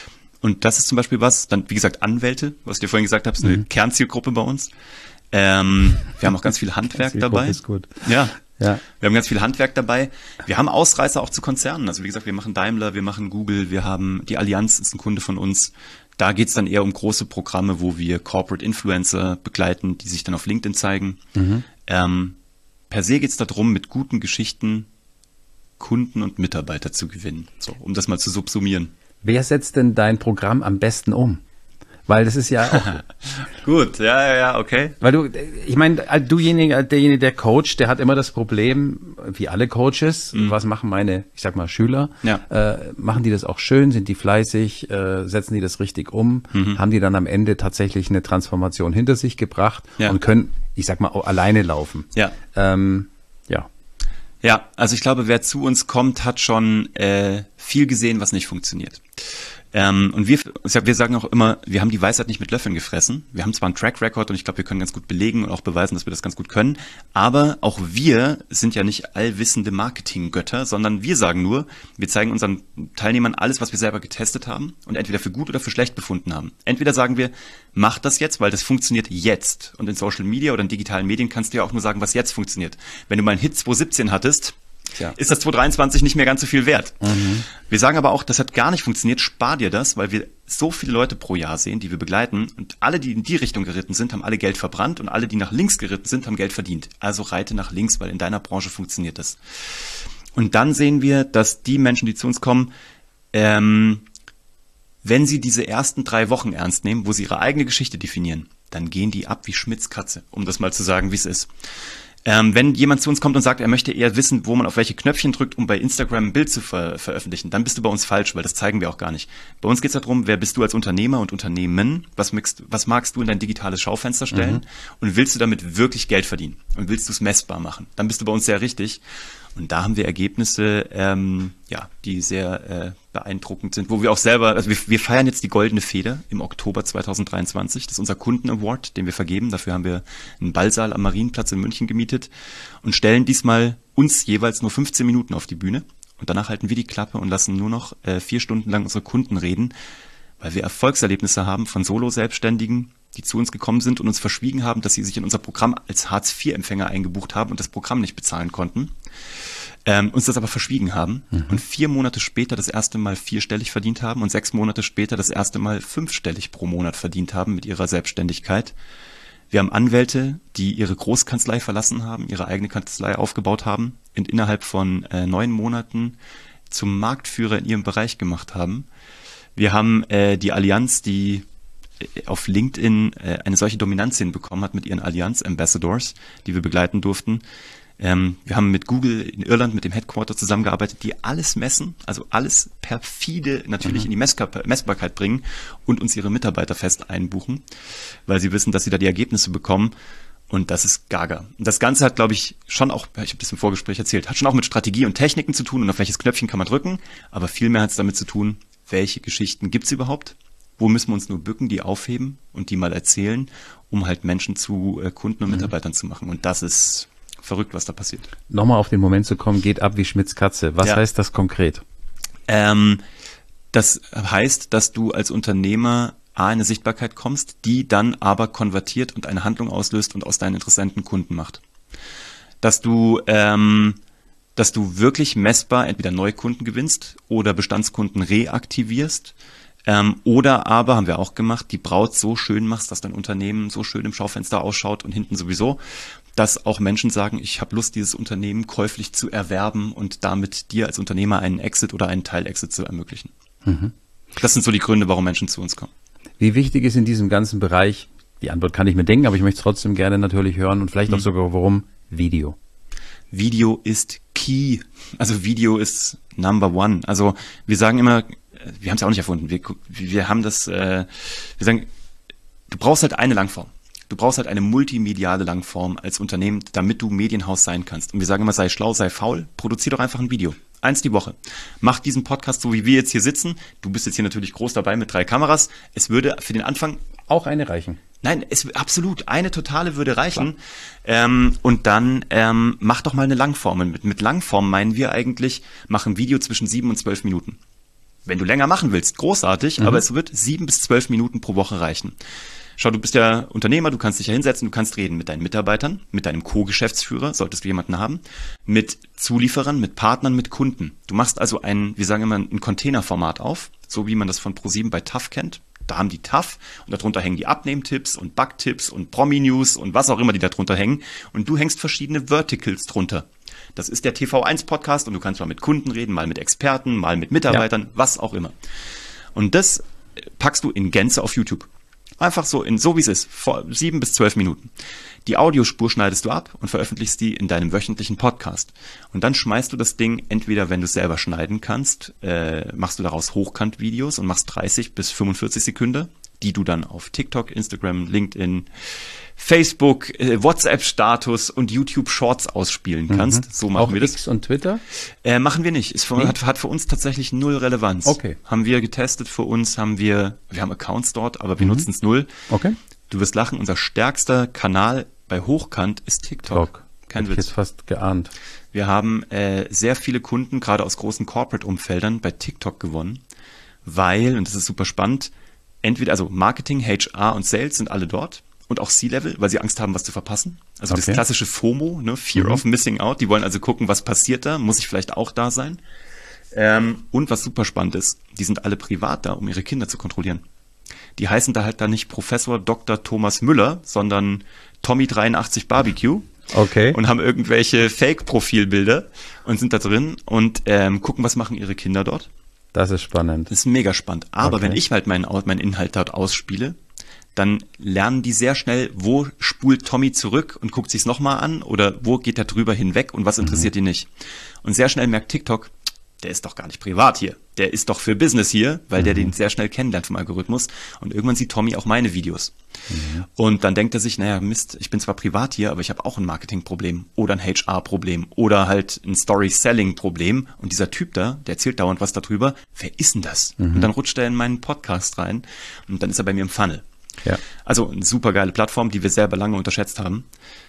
Und das ist zum Beispiel was, dann wie gesagt Anwälte, was ich dir vorhin gesagt habe, ist eine mhm. Kernzielgruppe bei uns. Ähm, wir haben auch ganz viel Handwerk dabei. Ist gut. Ja. Ja. Wir haben ganz viel Handwerk dabei. Wir haben Ausreißer auch zu Konzernen. Also wie gesagt, wir machen Daimler, wir machen Google, wir haben die Allianz, ist ein Kunde von uns. Da geht's dann eher um große Programme, wo wir Corporate Influencer begleiten, die sich dann auf LinkedIn zeigen. Mhm. Ähm, per se geht's darum, mit guten Geschichten Kunden und Mitarbeiter zu gewinnen. So, um das mal zu subsumieren. Wer setzt denn dein Programm am besten um? Weil das ist ja auch... Gut, ja, ja, ja, okay. Weil du, ich meine, dujenige, derjenige, der Coach, der hat immer das Problem, wie alle Coaches, mhm. was machen meine, ich sag mal, Schüler? Ja. Äh, machen die das auch schön? Sind die fleißig? Äh, setzen die das richtig um? Mhm. Haben die dann am Ende tatsächlich eine Transformation hinter sich gebracht ja. und können, ich sag mal, auch alleine laufen? Ja. Ähm, ja. Ja, also ich glaube, wer zu uns kommt, hat schon äh, viel gesehen, was nicht funktioniert. Ähm, und wir, wir sagen auch immer, wir haben die Weisheit nicht mit Löffeln gefressen. Wir haben zwar einen Track Record und ich glaube, wir können ganz gut belegen und auch beweisen, dass wir das ganz gut können. Aber auch wir sind ja nicht allwissende Marketinggötter, sondern wir sagen nur, wir zeigen unseren Teilnehmern alles, was wir selber getestet haben und entweder für gut oder für schlecht befunden haben. Entweder sagen wir, mach das jetzt, weil das funktioniert jetzt. Und in Social Media oder in digitalen Medien kannst du ja auch nur sagen, was jetzt funktioniert. Wenn du mal einen Hit zwanzig siebzehn hattest, Tja. ist das zwanzig dreiundzwanzig nicht mehr ganz so viel wert. Mhm. Wir sagen aber auch, das hat gar nicht funktioniert, spar dir das, weil wir so viele Leute pro Jahr sehen, die wir begleiten und alle, die in die Richtung geritten sind, haben alle Geld verbrannt und alle, die nach links geritten sind, haben Geld verdient. Also reite nach links, weil in deiner Branche funktioniert das. Und dann sehen wir, dass die Menschen, die zu uns kommen, ähm, wenn sie diese ersten drei Wochen ernst nehmen, wo sie ihre eigene Geschichte definieren, dann gehen die ab wie Schmitz Katze, um das mal zu sagen, wie es ist. Ähm, wenn jemand zu uns kommt und sagt, er möchte eher wissen, wo man auf welche Knöpfchen drückt, um bei Instagram ein Bild zu ver- veröffentlichen, dann bist du bei uns falsch, weil das zeigen wir auch gar nicht. Bei uns geht es darum, wer bist du als Unternehmer und Unternehmen, was, magst, was magst du in dein digitales Schaufenster stellen mhm. und willst du damit wirklich Geld verdienen und willst du es messbar machen, dann bist du bei uns sehr richtig. Und da haben wir Ergebnisse, ähm, ja, die sehr äh, beeindruckend sind, wo wir auch selber, also wir, wir feiern jetzt die Goldene Feder im Oktober zwanzig dreiundzwanzig. Das ist unser Kunden-Award, den wir vergeben. Dafür haben wir einen Ballsaal am Marienplatz in München gemietet und stellen diesmal uns jeweils nur fünfzehn Minuten auf die Bühne. Und danach halten wir die Klappe und lassen nur noch äh, vier Stunden lang unsere Kunden reden, weil wir Erfolgserlebnisse haben von Solo-Selbstständigen, die zu uns gekommen sind und uns verschwiegen haben, dass sie sich in unser Programm als Hartz vier Empfänger eingebucht haben und das Programm nicht bezahlen konnten. Ähm, uns das aber verschwiegen haben mhm. und vier Monate später das erste Mal vierstellig verdient haben und sechs Monate später das erste Mal fünfstellig pro Monat verdient haben mit ihrer Selbstständigkeit. Wir haben Anwälte, die ihre Großkanzlei verlassen haben, ihre eigene Kanzlei aufgebaut haben und innerhalb von äh, neun Monaten zum Marktführer in ihrem Bereich gemacht haben. Wir haben äh, die Allianz, die äh, auf LinkedIn äh, eine solche Dominanz hinbekommen hat mit ihren Allianz Ambassadors, die wir begleiten durften. Ähm, wir haben mit Google in Irland, mit dem Headquarter zusammengearbeitet, die alles messen, also alles perfide natürlich mhm. in die Messkap- Messbarkeit bringen und uns ihre Mitarbeiter fest einbuchen, weil sie wissen, dass sie da die Ergebnisse bekommen. Und das ist gaga. Und das Ganze hat, glaube ich, schon auch, ich habe das im Vorgespräch erzählt, hat schon auch mit Strategie und Techniken zu tun und auf welches Knöpfchen kann man drücken, aber vielmehr hat es damit zu tun, welche Geschichten gibt es überhaupt, wo müssen wir uns nur bücken, die aufheben und die mal erzählen, um halt Menschen zu äh, Kunden und mhm. Mitarbeitern zu machen. Und das ist verrückt, was da passiert. Nochmal auf den Moment zu kommen, geht ab wie Schmitz Katze. Was ja. heißt das konkret? Ähm, das heißt, dass du als Unternehmer A, eine Sichtbarkeit kommst, die dann aber konvertiert und eine Handlung auslöst und aus deinen Interessenten Kunden macht. Dass du ähm, dass du wirklich messbar entweder neue Kunden gewinnst oder Bestandskunden reaktivierst. Ähm, oder aber, haben wir auch gemacht, die Braut so schön machst, dass dein Unternehmen so schön im Schaufenster ausschaut und hinten sowieso, dass auch Menschen sagen, ich habe Lust, dieses Unternehmen käuflich zu erwerben und damit dir als Unternehmer einen Exit oder einen Teil-Exit zu ermöglichen. Mhm. Das sind so die Gründe, warum Menschen zu uns kommen. Wie wichtig ist in diesem ganzen Bereich, die Antwort kann ich mir denken, aber ich möchte es trotzdem gerne natürlich hören und vielleicht mhm. auch sogar, warum Video? Video ist key. Also Video ist number one. Also wir sagen immer, wir haben es ja auch nicht erfunden, wir, wir haben das, äh, wir sagen, du brauchst halt eine Langform. Du brauchst halt eine multimediale Langform als Unternehmen, damit du Medienhaus sein kannst. Und wir sagen immer, sei schlau, sei faul, produzier doch einfach ein Video. Eins die Woche. Mach diesen Podcast so, wie wir jetzt hier sitzen. Du bist jetzt hier natürlich groß dabei mit drei Kameras. Es würde für den Anfang auch eine reichen. Nein, es absolut. Eine totale würde reichen. Ähm, und dann ähm, mach doch mal eine Langform. Mit, mit Langform meinen wir eigentlich, mach ein Video zwischen sieben und zwölf Minuten. Wenn du länger machen willst, großartig, mhm. aber es wird sieben bis zwölf Minuten pro Woche reichen. Schau, du bist ja Unternehmer, du kannst dich ja hinsetzen, du kannst reden mit deinen Mitarbeitern, mit deinem Co-Geschäftsführer, solltest du jemanden haben, mit Zulieferern, mit Partnern, mit Kunden. Du machst also ein, wir sagen immer, ein Containerformat auf, so wie man das von ProSieben bei T A F kennt. Da haben die T A F und darunter hängen die Abnehmtipps und Backtipps und Promi-News und was auch immer, die da drunter hängen. Und du hängst verschiedene Verticals drunter. Das ist der T V eins Podcast und du kannst mal mit Kunden reden, mal mit Experten, mal mit Mitarbeitern, ja. was auch immer. Und das packst du in Gänze auf YouTube. Einfach so, in so wie es ist, vor sieben bis zwölf Minuten. Die Audiospur schneidest du ab und veröffentlichst die in deinem wöchentlichen Podcast. Und dann schmeißt du das Ding, entweder wenn du es selber schneiden kannst, äh, machst du daraus Hochkant-Videos und machst dreißig bis fünfundvierzig Sekunden, die du dann auf TikTok, Instagram, LinkedIn, Facebook, äh, WhatsApp-Status und YouTube-Shorts ausspielen kannst. Mhm. So machen auch wir das. X und Twitter? Äh, machen wir nicht. Es nee. hat, hat für uns tatsächlich null Relevanz. Okay. Haben wir getestet für uns, haben wir, wir haben Accounts dort, aber wir mhm. nutzen es null. Okay. Du wirst lachen, unser stärkster Kanal bei Hochkant ist TikTok. Talk. Kein Witz. Ich jetzt fast geahnt. Wir haben äh, sehr viele Kunden, gerade aus großen Corporate-Umfeldern, bei TikTok gewonnen, weil, und das ist super spannend, entweder, also Marketing, H R und Sales sind alle dort und auch C-Level, weil sie Angst haben, was zu verpassen. Also okay. das klassische FOMO, ne? Fear mhm. of Missing Out. Die wollen also gucken, was passiert da, muss ich vielleicht auch da sein. Ähm, und was super spannend ist, die sind alle privat da, um ihre Kinder zu kontrollieren. Die heißen da halt da nicht Professor Doktor Thomas Müller, sondern Tommy dreiundachtzig Barbecue. Okay. Und haben irgendwelche Fake-Profilbilder und sind da drin und ähm, gucken, was machen ihre Kinder dort. Das ist spannend. Das ist mega spannend. Aber okay. wenn ich halt meinen, meinen Inhalt dort ausspiele, dann lernen die sehr schnell, wo spult Tommy zurück und guckt sich's nochmal an oder wo geht er drüber hinweg und was interessiert mhm. ihn nicht. Und sehr schnell merkt TikTok, der ist doch gar nicht privat hier. Der ist doch für Business hier, weil mhm. der den sehr schnell kennenlernt vom Algorithmus. Und irgendwann sieht Tommy auch meine Videos. Mhm. Und dann denkt er sich, naja, Mist, ich bin zwar privat hier, aber ich habe auch ein Marketingproblem oder ein H R-Problem oder halt ein Story-Selling-Problem. Und dieser Typ da, der erzählt dauernd was darüber. Wer ist denn das? Mhm. Und dann rutscht er in meinen Podcast rein und dann ist er bei mir im Funnel. Ja. Also eine super geile Plattform, die wir selber lange unterschätzt haben.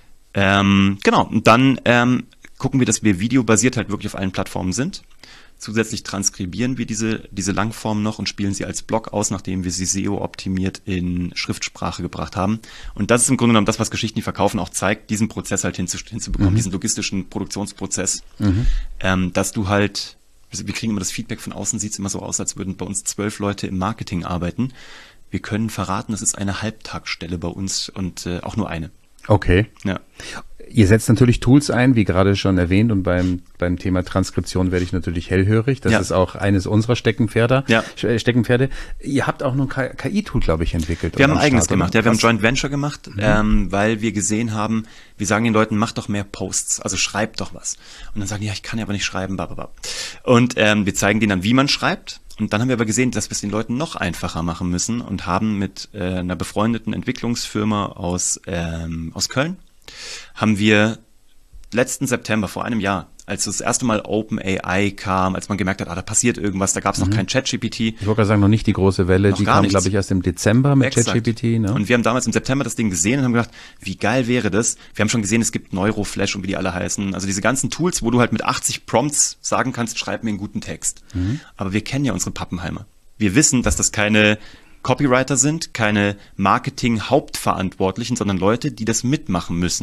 Ähm, genau, und dann ähm, gucken wir, dass wir videobasiert halt wirklich auf allen Plattformen sind. Zusätzlich transkribieren wir diese, diese Langform noch und spielen sie als Blog aus, nachdem wir sie S E O-optimiert in Schriftsprache gebracht haben. Und das ist im Grunde genommen das, was Geschichten, die verkaufen, auch zeigt, diesen Prozess halt hinzu, hinzubekommen, mhm. diesen logistischen Produktionsprozess, mhm. ähm, dass du halt, wir kriegen immer das Feedback von außen, sieht es immer so aus, als würden bei uns zwölf Leute im Marketing arbeiten. Wir können verraten, das ist eine Halbtagsstelle bei uns und äh, auch nur eine. Okay. Ja. Ihr setzt natürlich Tools ein, wie gerade schon erwähnt, und beim beim Thema Transkription werde ich natürlich hellhörig. Das ja. ist auch eines unserer Steckenpferde. Ja. Steckenpferde. Ihr habt auch noch ein K I-Tool, glaube ich, entwickelt. Wir haben ein eigenes Start, gemacht. Ja, wir haben Joint Venture gemacht, mhm. ähm, weil wir gesehen haben, wir sagen den Leuten, macht doch mehr Posts, also schreibt doch was. Und dann sagen die, ja, ich kann ja aber nicht schreiben. Bababab. Und ähm, wir zeigen denen dann, wie man schreibt. Und dann haben wir aber gesehen, dass wir es den Leuten noch einfacher machen müssen und haben mit äh, einer befreundeten Entwicklungsfirma aus ähm, aus Köln haben wir letzten September, vor einem Jahr, als das erste Mal OpenAI kam, als man gemerkt hat, ah, da passiert irgendwas, da gab es noch mhm. kein ChatGPT. Ich wollte gerade sagen, noch nicht die große Welle, noch die kam, glaube ich, erst im Dezember mit ChatGPT. Ne? Und wir haben damals im September das Ding gesehen und haben gedacht, wie geil wäre das? Wir haben schon gesehen, es gibt Neuroflash und wie die alle heißen. Also diese ganzen Tools, wo du halt mit achtzig Prompts sagen kannst, schreib mir einen guten Text. Mhm. Aber wir kennen ja unsere Pappenheimer. Wir wissen, dass das keine Copywriter sind, keine Marketing-Hauptverantwortlichen, sondern Leute, die das mitmachen müssen.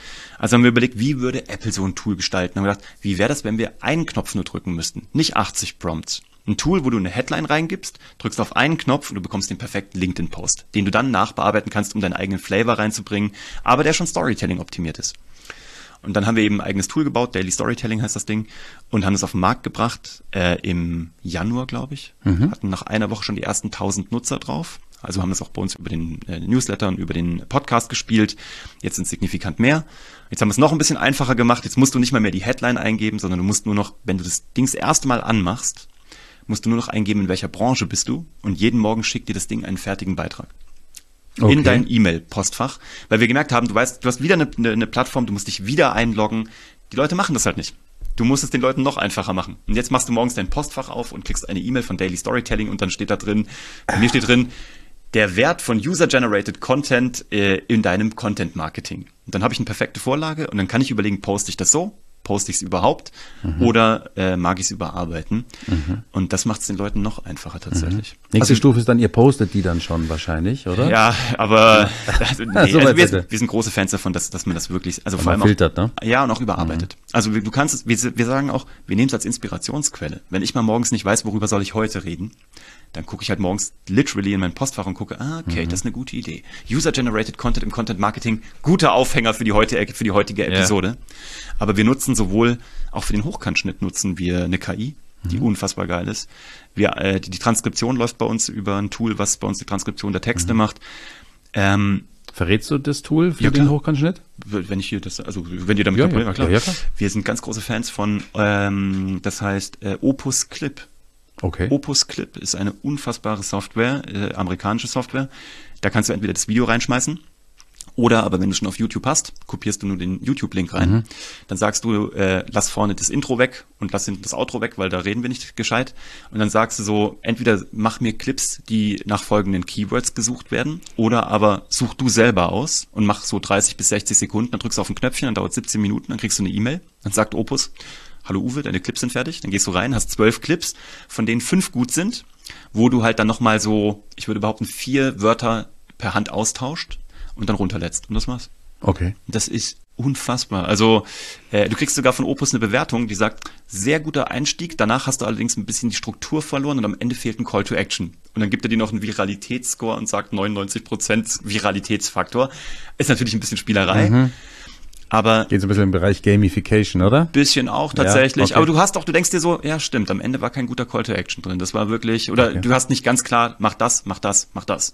Also haben wir überlegt, wie würde Apple so ein Tool gestalten? Haben wir gedacht, wie wäre das, wenn wir einen Knopf nur drücken müssten? Nicht achtzig Prompts. Ein Tool, wo du eine Headline reingibst, drückst auf einen Knopf und du bekommst den perfekten LinkedIn-Post, den du dann nachbearbeiten kannst, um deinen eigenen Flavor reinzubringen, aber der schon Storytelling optimiert ist. Und dann haben wir eben ein eigenes Tool gebaut, Daily Storytelling heißt das Ding, und haben es auf den Markt gebracht äh, im Januar, glaube ich. Mhm. Hatten nach einer Woche schon die ersten tausend Nutzer drauf. Also haben es auch bei uns über den äh, Newsletter und über den Podcast gespielt. Jetzt sind es signifikant mehr. Jetzt haben wir es noch ein bisschen einfacher gemacht. Jetzt musst du nicht mal mehr die Headline eingeben, sondern du musst nur noch, wenn du das Ding das erste Mal anmachst, musst du nur noch eingeben, in welcher Branche bist du. Und jeden Morgen schickt dir das Ding einen fertigen Beitrag. Okay. In dein E-Mail-Postfach. Weil wir gemerkt haben, du weißt, du hast wieder eine, eine, eine Plattform, du musst dich wieder einloggen. Die Leute machen das halt nicht. Du musst es den Leuten noch einfacher machen. Und jetzt machst du morgens dein Postfach auf und kriegst eine E-Mail von Daily Storytelling und dann steht da drin, bei mir steht drin, der Wert von User-Generated Content äh, in deinem Content-Marketing. Und dann habe ich eine perfekte Vorlage und dann kann ich überlegen, poste ich das so? Poste ich es überhaupt mhm. oder äh, mag ich es überarbeiten? Mhm. Und das macht es den Leuten noch einfacher tatsächlich. Mhm. Nächste also, Stufe ist dann, ihr postet die dann schon wahrscheinlich, oder? Ja, aber also, nee, also wir, wir sind große Fans davon, dass, dass man das wirklich, also vor allem filtert, auch, ne? Ja, und auch überarbeitet. Mhm. Also du kannst es, wir, wir sagen auch, wir nehmen es als Inspirationsquelle. Wenn ich mal morgens nicht weiß, worüber soll ich heute reden, dann gucke ich halt morgens literally in mein Postfach und gucke, ah, okay, mhm. das ist eine gute Idee. User-Generated Content im Content Marketing, guter Aufhänger für die heutige, für die heutige Episode. Ja. Aber wir nutzen sowohl, auch für den Hochkantschnitt nutzen wir eine K I, die mhm. unfassbar geil ist. Wir, äh, die, die Transkription läuft bei uns über ein Tool, was bei uns die Transkription der Texte mhm. macht. Ähm, Verrätst du das Tool für ja, den Hochkantschnitt? Wenn ich hier das, also wenn ihr damit ja, Probleme, ja, klar. Ja, ja, klar. Wir sind ganz große Fans von, ähm, das heißt äh, Opus Clip. Okay. Opus Clip ist eine unfassbare Software, äh, amerikanische Software. Da kannst du entweder das Video reinschmeißen oder, aber wenn du schon auf YouTube hast, kopierst du nur den YouTube-Link rein. Mhm. Dann sagst du, äh, lass vorne das Intro weg und lass hinten das Outro weg, weil da reden wir nicht gescheit. Und dann sagst du so, entweder mach mir Clips, die nach folgenden Keywords gesucht werden, oder aber such du selber aus und mach so dreißig bis sechzig Sekunden, dann drückst du auf ein Knöpfchen, dann dauert siebzehn Minuten, dann kriegst du eine E-Mail, dann sagt Opus, hallo Uwe, deine Clips sind fertig. Dann gehst du rein, hast zwölf Clips, von denen fünf gut sind, wo du halt dann nochmal so, ich würde behaupten, vier Wörter per Hand austauscht und dann runterlädst. Und das war's. Okay. Das ist unfassbar. Also äh, du kriegst sogar von Opus eine Bewertung, die sagt, sehr guter Einstieg, danach hast du allerdings ein bisschen die Struktur verloren und am Ende fehlt ein Call to Action. Und dann gibt er dir noch einen Viralitätsscore und sagt neunundneunzig Prozent Viralitätsfaktor. Ist natürlich ein bisschen Spielerei. Mhm. Aber geht so ein bisschen im Bereich Gamification, oder? Bisschen auch tatsächlich. Ja, okay. Aber du hast auch, du denkst dir so, ja stimmt, am Ende war kein guter Call to Action drin. Das war wirklich, oder okay. Du hast nicht ganz klar, mach das, mach das, mach das.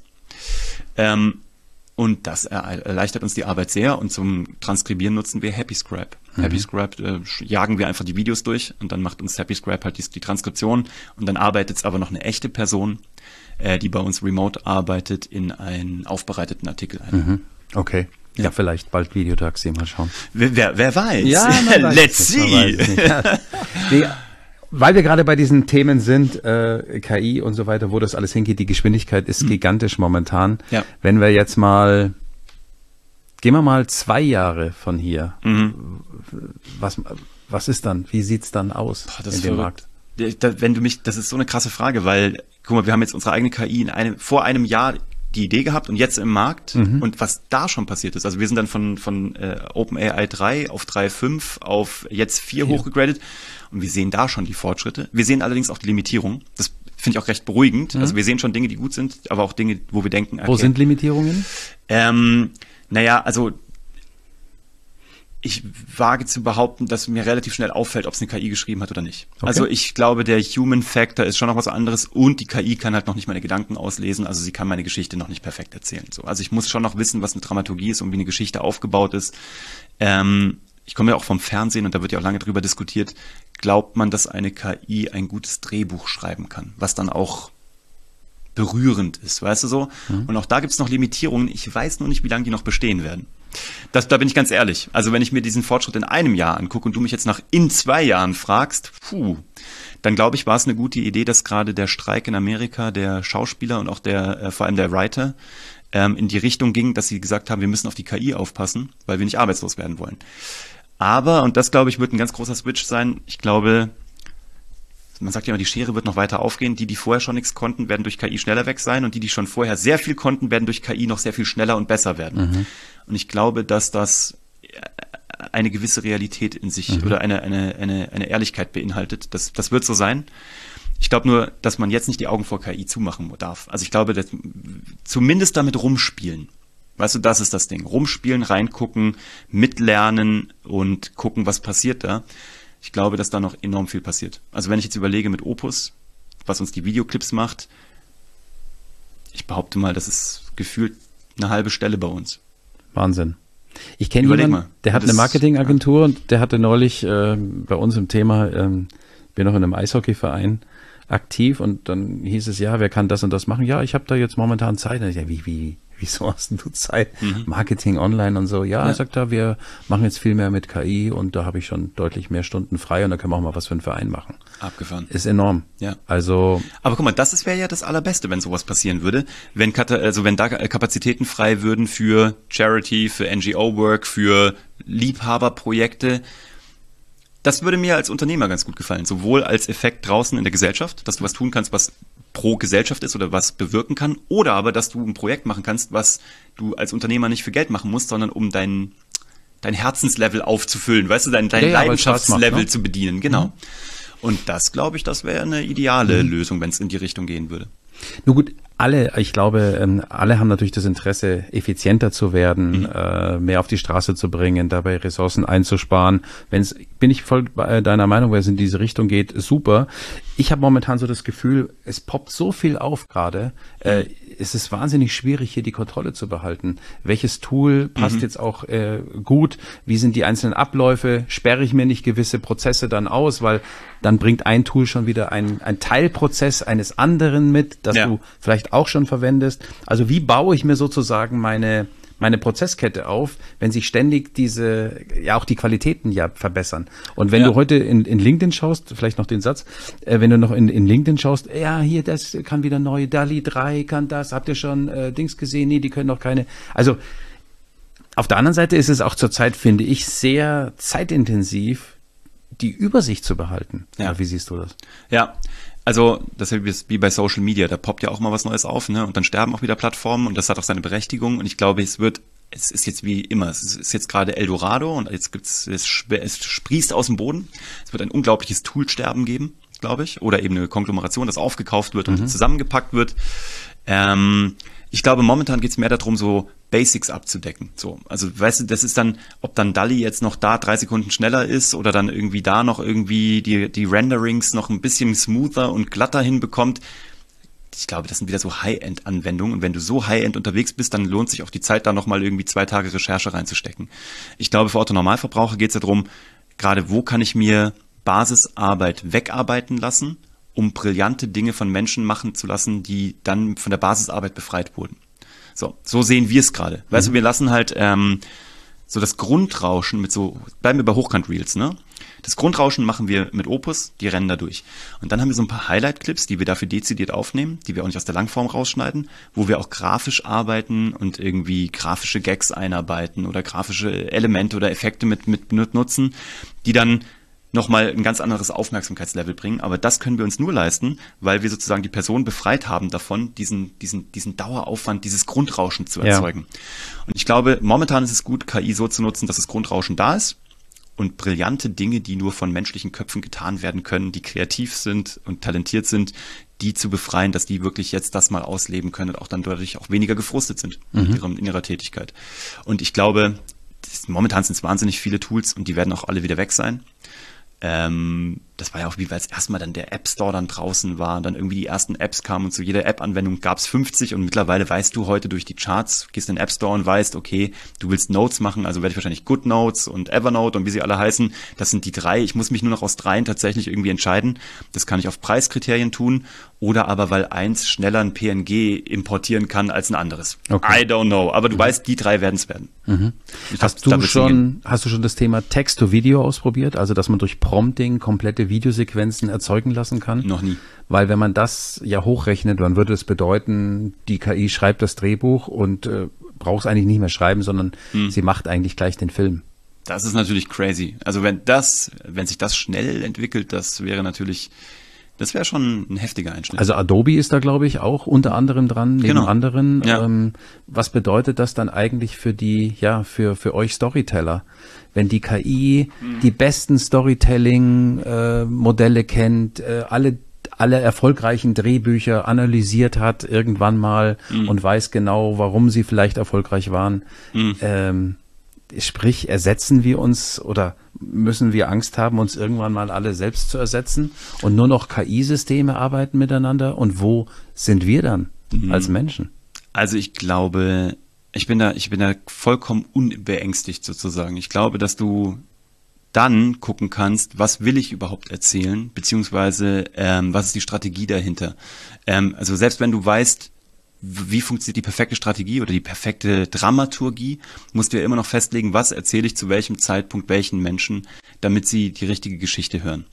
Ähm, und das erleichtert uns die Arbeit sehr. Und zum Transkribieren nutzen wir HappyScribe. Mhm. HappyScribe äh, jagen wir einfach die Videos durch und dann macht uns HappyScribe halt die, die Transkription. Und dann arbeitet es aber noch eine echte Person, äh, die bei uns remote arbeitet, in einen aufbereiteten Artikel ein. Mhm. Okay. Ja, ja, vielleicht bald Videotaxi, mal schauen. Wer, wer, wer weiß? Ja, weiß let's see. Ja. Die, weil wir gerade bei diesen Themen sind, äh, K I und so weiter, wo das alles hingeht, die Geschwindigkeit ist mhm. gigantisch momentan. Ja. Wenn wir jetzt mal, gehen wir mal zwei Jahre von hier, mhm. was, was ist dann? Wie sieht's dann aus Boah, das in dem Markt? Da, wenn du mich, das ist so eine krasse Frage, weil, guck mal, wir haben jetzt unsere eigene K I in einem, vor einem Jahr die Idee gehabt und jetzt im Markt mhm. und was da schon passiert ist. Also wir sind dann von von äh, OpenAI drei auf drei Punkt fünf auf jetzt vier ja. hochgegradet und wir sehen da schon die Fortschritte. Wir sehen allerdings auch die Limitierung. Das finde ich auch recht beruhigend. Mhm. Also wir sehen schon Dinge, die gut sind, aber auch Dinge, wo wir denken, okay, wo sind Limitierungen? Ähm, naja, also ich wage zu behaupten, dass mir relativ schnell auffällt, ob es eine K I geschrieben hat oder nicht. Okay. Also ich glaube, der Human Factor ist schon noch was anderes und die K I kann halt noch nicht meine Gedanken auslesen, also sie kann meine Geschichte noch nicht perfekt erzählen. So, also ich muss schon noch wissen, was eine Dramaturgie ist und wie eine Geschichte aufgebaut ist. Ähm, ich komme ja auch vom Fernsehen und da wird ja auch lange drüber diskutiert, glaubt man, dass eine K I ein gutes Drehbuch schreiben kann, was dann auch berührend ist, weißt du so? Mhm. Und auch da gibt es noch Limitierungen. Ich weiß nur nicht, wie lange die noch bestehen werden. Das, da bin ich ganz ehrlich. Also wenn ich mir diesen Fortschritt in einem Jahr angucke und du mich jetzt nach in zwei Jahren fragst, puh, dann glaube ich, war es eine gute Idee, dass gerade der Streik in Amerika der Schauspieler und auch der, äh, vor allem der Writer, ähm, in die Richtung ging, dass sie gesagt haben, wir müssen auf die K I aufpassen, weil wir nicht arbeitslos werden wollen. Aber, und das glaube ich, wird ein ganz großer Switch sein, ich glaube, man sagt ja immer, die Schere wird noch weiter aufgehen. Die, die vorher schon nichts konnten, werden durch K I schneller weg sein und die, die schon vorher sehr viel konnten, werden durch K I noch sehr viel schneller und besser werden. Mhm. Und ich glaube, dass das eine gewisse Realität in sich Mhm. oder eine, eine, eine, eine Ehrlichkeit beinhaltet. Das, das wird so sein. Ich glaube nur, dass man jetzt nicht die Augen vor K I zumachen darf. Also ich glaube, dass, zumindest damit rumspielen. Weißt du, das ist das Ding. Rumspielen, reingucken, mitlernen und gucken, was passiert da. Ich glaube, dass da noch enorm viel passiert. Also wenn ich jetzt überlege mit Opus, was uns die Videoclips macht, ich behaupte mal, das ist gefühlt eine halbe Stelle bei uns. Wahnsinn. Ich kenne Überleg jemanden, mal. der hat Das- eine Marketingagentur und der hatte neulich äh, bei uns im Thema, ähm, bin noch in einem Eishockeyverein aktiv und dann hieß es, ja, wer kann das und das machen? Ja, ich habe da jetzt momentan Zeit. Und ich, ja, wie, wie, wieso hast denn du Zeit? Mhm. Marketing online und so. Ja, Ja. sagt er, wir machen jetzt viel mehr mit K I und da habe ich schon deutlich mehr Stunden frei und da können wir auch mal was für einen Verein machen. Abgefahren. Ist enorm. Ja. Also, Aber guck mal, das wäre ja das Allerbeste, wenn sowas passieren würde. Wenn, Kata- also wenn da Kapazitäten frei würden für Charity, für N G O-Work, für Liebhaberprojekte. Das würde mir als Unternehmer ganz gut gefallen. Sowohl als Effekt draußen in der Gesellschaft, dass du was tun kannst, was pro Gesellschaft ist oder was bewirken kann. Oder aber, dass du ein Projekt machen kannst, was du als Unternehmer nicht für Geld machen musst, sondern um dein, dein Herzenslevel aufzufüllen. Weißt du, dein, dein Ja, ja, weil es Spaß macht, Leidenschaftslevel ne? zu bedienen. Genau. Und das, glaube ich, das wäre eine ideale Lösung, wenn es in die Richtung gehen würde. Nur gut, alle, ich glaube, ähm, alle haben natürlich das Interesse, effizienter zu werden, Mhm. äh, mehr auf die Straße zu bringen, dabei Ressourcen einzusparen. Wenn's, bin ich voll bei deiner Meinung, wenn es in diese Richtung geht, super. Ich habe momentan so das Gefühl, es poppt so viel auf gerade. Äh, es ist wahnsinnig schwierig, hier die Kontrolle zu behalten. Welches Tool passt Mhm. jetzt auch äh, gut? Wie sind die einzelnen Abläufe? Sperre ich mir nicht gewisse Prozesse dann aus, weil dann bringt ein Tool schon wieder ein, ein Teilprozess eines anderen mit, das Ja. du vielleicht auch schon verwendest. Also wie baue ich mir sozusagen meine meine Prozesskette auf, wenn sich ständig diese, ja auch die Qualitäten ja verbessern. Und wenn Ja. du heute in, in LinkedIn schaust, vielleicht noch den Satz, äh, wenn du noch in, in LinkedIn schaust, ja, hier, das kann wieder neu, DALL-E drei kann das, habt ihr schon äh, Dings gesehen? Nee, die können noch keine. Also auf der anderen Seite ist es auch zurzeit, finde ich, sehr zeitintensiv, die Übersicht zu behalten. Ja. Oder wie siehst du das? Ja, also das ist wie bei Social Media, da poppt ja auch mal was Neues auf, ne? Und dann sterben auch wieder Plattformen und das hat auch seine Berechtigung. Und ich glaube, es wird, es ist jetzt wie immer, es ist jetzt gerade Eldorado und jetzt gibt's, es, sp- es sprießt aus dem Boden. Es wird ein unglaubliches Toolsterben geben, glaube ich, oder eben eine Konglomeration, das aufgekauft wird und Mhm. zusammengepackt wird. Ähm, ich glaube, momentan geht's mehr darum, so Basics abzudecken. So, also weißt du, das ist dann, ob dann DALL-E jetzt noch da drei Sekunden schneller ist oder dann irgendwie da noch irgendwie die die Renderings noch ein bisschen smoother und glatter hinbekommt. Ich glaube, das sind wieder so High-End-Anwendungen und wenn du so High-End unterwegs bist, dann lohnt sich auch die Zeit, da nochmal irgendwie zwei Tage Recherche reinzustecken. Ich glaube, für Otto-Normalverbraucher geht's ja darum, gerade wo kann ich mir Basisarbeit wegarbeiten lassen, um brillante Dinge von Menschen machen zu lassen, die dann von der Basisarbeit befreit wurden. So, so sehen wir es gerade. Weißt du, wir lassen halt ähm, so das Grundrauschen mit so, bleiben wir bei Hochkant-Reels, ne? Das Grundrauschen machen wir mit Opus, die rennen da durch. Und dann haben wir so ein paar Highlight-Clips, die wir dafür dezidiert aufnehmen, die wir auch nicht aus der Langform rausschneiden, wo wir auch grafisch arbeiten und irgendwie grafische Gags einarbeiten oder grafische Elemente oder Effekte mit, mit nutzen, die dann nochmal ein ganz anderes Aufmerksamkeitslevel bringen. Aber das können wir uns nur leisten, weil wir sozusagen die Person befreit haben davon, diesen, diesen, diesen Daueraufwand, dieses Grundrauschen zu erzeugen. Ja. Und ich glaube, momentan ist es gut, K I so zu nutzen, dass das Grundrauschen da ist und brillante Dinge, die nur von menschlichen Köpfen getan werden können, die kreativ sind und talentiert sind, die zu befreien, dass die wirklich jetzt das mal ausleben können und auch dann dadurch auch weniger gefrustet sind mhm. in, ihrem, in ihrer Tätigkeit. Und ich glaube, das, momentan sind es wahnsinnig viele Tools und die werden auch alle wieder weg sein. Ähm, das war ja auch wie, weil es erstmal dann der App Store dann draußen war und dann irgendwie die ersten Apps kamen und zu jeder App-Anwendung gab es fünfzig und mittlerweile weißt du heute durch die Charts, gehst in den App Store und weißt, okay, du willst Notes machen, also werde ich wahrscheinlich GoodNotes und Evernote und wie sie alle heißen, das sind die drei, ich muss mich nur noch aus dreien tatsächlich irgendwie entscheiden, das kann ich auf Preiskriterien tun oder aber weil eins schneller ein P N G importieren kann als ein anderes. Okay. I don't know, aber du mhm. weißt, die drei werden es werden. Mhm. Hast du schon, hast du schon das Thema Text-to-Video ausprobiert, also dass man durch Prompting komplette Videosequenzen erzeugen lassen kann? Noch nie. Weil wenn man das ja hochrechnet, dann würde es bedeuten, die K I schreibt das Drehbuch und äh, braucht es eigentlich nicht mehr schreiben, sondern hm. sie macht eigentlich gleich den Film. Das ist natürlich crazy. Also wenn das, wenn sich das schnell entwickelt, das wäre natürlich Das wäre schon ein heftiger Einschnitt. Also Adobe ist da, glaube ich, auch unter anderem dran, neben Genau. anderen. Ja. Ähm, was bedeutet das dann eigentlich für die, ja, für, für euch Storyteller? Wenn die K I mhm. die besten Storytelling-Modelle äh, kennt, äh, alle alle erfolgreichen Drehbücher analysiert hat irgendwann mal mhm. und weiß genau, warum sie vielleicht erfolgreich waren. Mhm. Ähm, sprich, ersetzen wir uns oder müssen wir Angst haben, uns irgendwann mal alle selbst zu ersetzen und nur noch K I-Systeme arbeiten miteinander? Und wo sind wir dann mhm. als Menschen? Also ich glaube, ich bin da, ich bin da vollkommen unbeängstigt sozusagen. Ich glaube, dass du dann gucken kannst, was will ich überhaupt erzählen, beziehungsweise ähm, was ist die Strategie dahinter. Ähm, also selbst wenn du weißt, wie funktioniert die perfekte Strategie oder die perfekte Dramaturgie, musst du ja immer noch festlegen, was erzähle ich zu welchem Zeitpunkt welchen Menschen, damit sie die richtige Geschichte hören.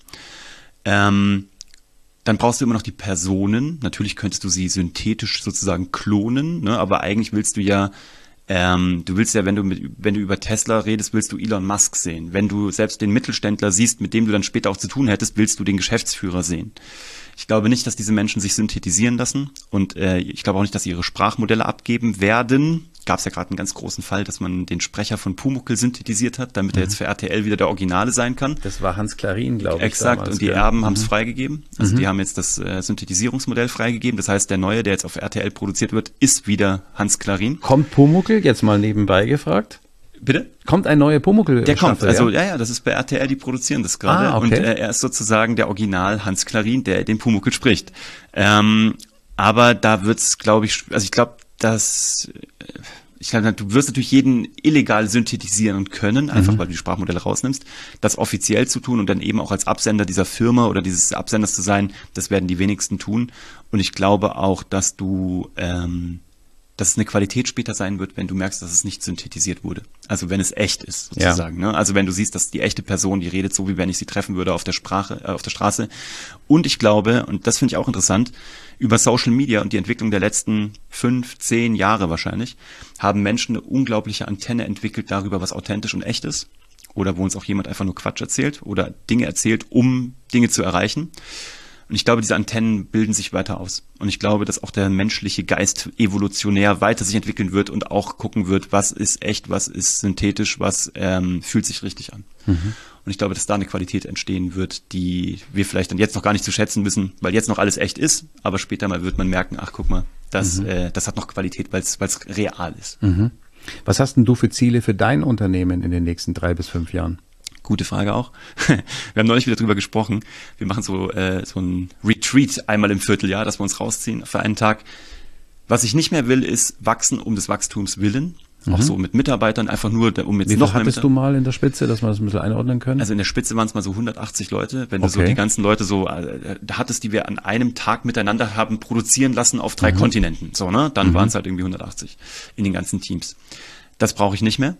Ähm, dann brauchst du immer noch die Personen. Natürlich könntest du sie synthetisch sozusagen klonen, ne? Aber eigentlich willst du ja Ähm, du willst ja, wenn du mit, wenn du über Tesla redest, willst du Elon Musk sehen. Wenn du selbst den Mittelständler siehst, mit dem du dann später auch zu tun hättest, willst du den Geschäftsführer sehen. Ich glaube nicht, dass diese Menschen sich synthetisieren lassen und äh, ich glaube auch nicht, dass sie ihre Sprachmodelle abgeben werden. Gab es ja gerade einen ganz großen Fall, dass man den Sprecher von Pumuckl synthetisiert hat, damit mhm. er jetzt für R T L wieder der Originale sein kann. Das war Hans Klarin, glaube ich. Exakt, damals, und die ja. Erben mhm. haben es freigegeben. Also mhm. die haben jetzt das äh, Synthetisierungsmodell freigegeben. Das heißt, der neue, der jetzt auf R T L produziert wird, ist wieder Hans Klarin. Kommt Pumuckl, jetzt mal nebenbei gefragt? Bitte? Kommt ein neuer Pumuckl? Der kommt, also ja, ja, das ist bei R T L, die produzieren das gerade. Ah, okay. Und äh, er ist sozusagen der Original Hans Klarin, der den Pumuckl spricht. Ähm, aber da wird's, glaube ich, also ich glaube, dass ich glaube, du wirst natürlich jeden illegal synthetisieren können, einfach mhm. weil du die Sprachmodelle rausnimmst. Das offiziell zu tun und dann eben auch als Absender dieser Firma oder dieses Absenders zu sein, das werden die wenigsten tun. Und ich glaube auch, dass du ähm, dass es eine Qualität später sein wird, wenn du merkst, dass es nicht synthetisiert wurde. Also wenn es echt ist, sozusagen. Ja. Ne? Also wenn du siehst, dass die echte Person, die redet so, wie wenn ich sie treffen würde auf der Sprache, äh, auf der Straße. Und ich glaube, und das finde ich auch interessant, über Social Media und die Entwicklung der letzten fünf, zehn Jahre wahrscheinlich, haben Menschen eine unglaubliche Antenne entwickelt darüber, was authentisch und echt ist. Oder wo uns auch jemand einfach nur Quatsch erzählt oder Dinge erzählt, um Dinge zu erreichen. Und ich glaube, diese Antennen bilden sich weiter aus. Und ich glaube, dass auch der menschliche Geist evolutionär weiter sich entwickeln wird und auch gucken wird, was ist echt, was ist synthetisch, was ähm, fühlt sich richtig an. Mhm. Und ich glaube, dass da eine Qualität entstehen wird, die wir vielleicht dann jetzt noch gar nicht zu schätzen wissen, weil jetzt noch alles echt ist, aber später mal wird man merken, ach guck mal, das, mhm. äh, das hat noch Qualität, weil es real ist. Mhm. Was hast denn du für Ziele für dein Unternehmen in den nächsten drei bis fünf Jahren? Gute Frage auch. Wir haben neulich wieder drüber gesprochen. Wir machen so äh, so ein Retreat einmal im Vierteljahr, dass wir uns rausziehen für einen Tag. Was ich nicht mehr will, ist wachsen um des Wachstums willen. Mhm. Auch so mit Mitarbeitern, einfach nur, um jetzt Wie noch viel mehr hattest du mal in der Spitze, dass wir das ein bisschen einordnen können? Also in der Spitze waren es mal so hundertachtzig Leute. Wenn okay. du so die ganzen Leute so äh, da hattest, die wir an einem Tag miteinander haben produzieren lassen auf drei mhm. Kontinenten. So, ne? Dann mhm. waren es halt irgendwie hundertachtzig in den ganzen Teams. Das brauche ich nicht mehr.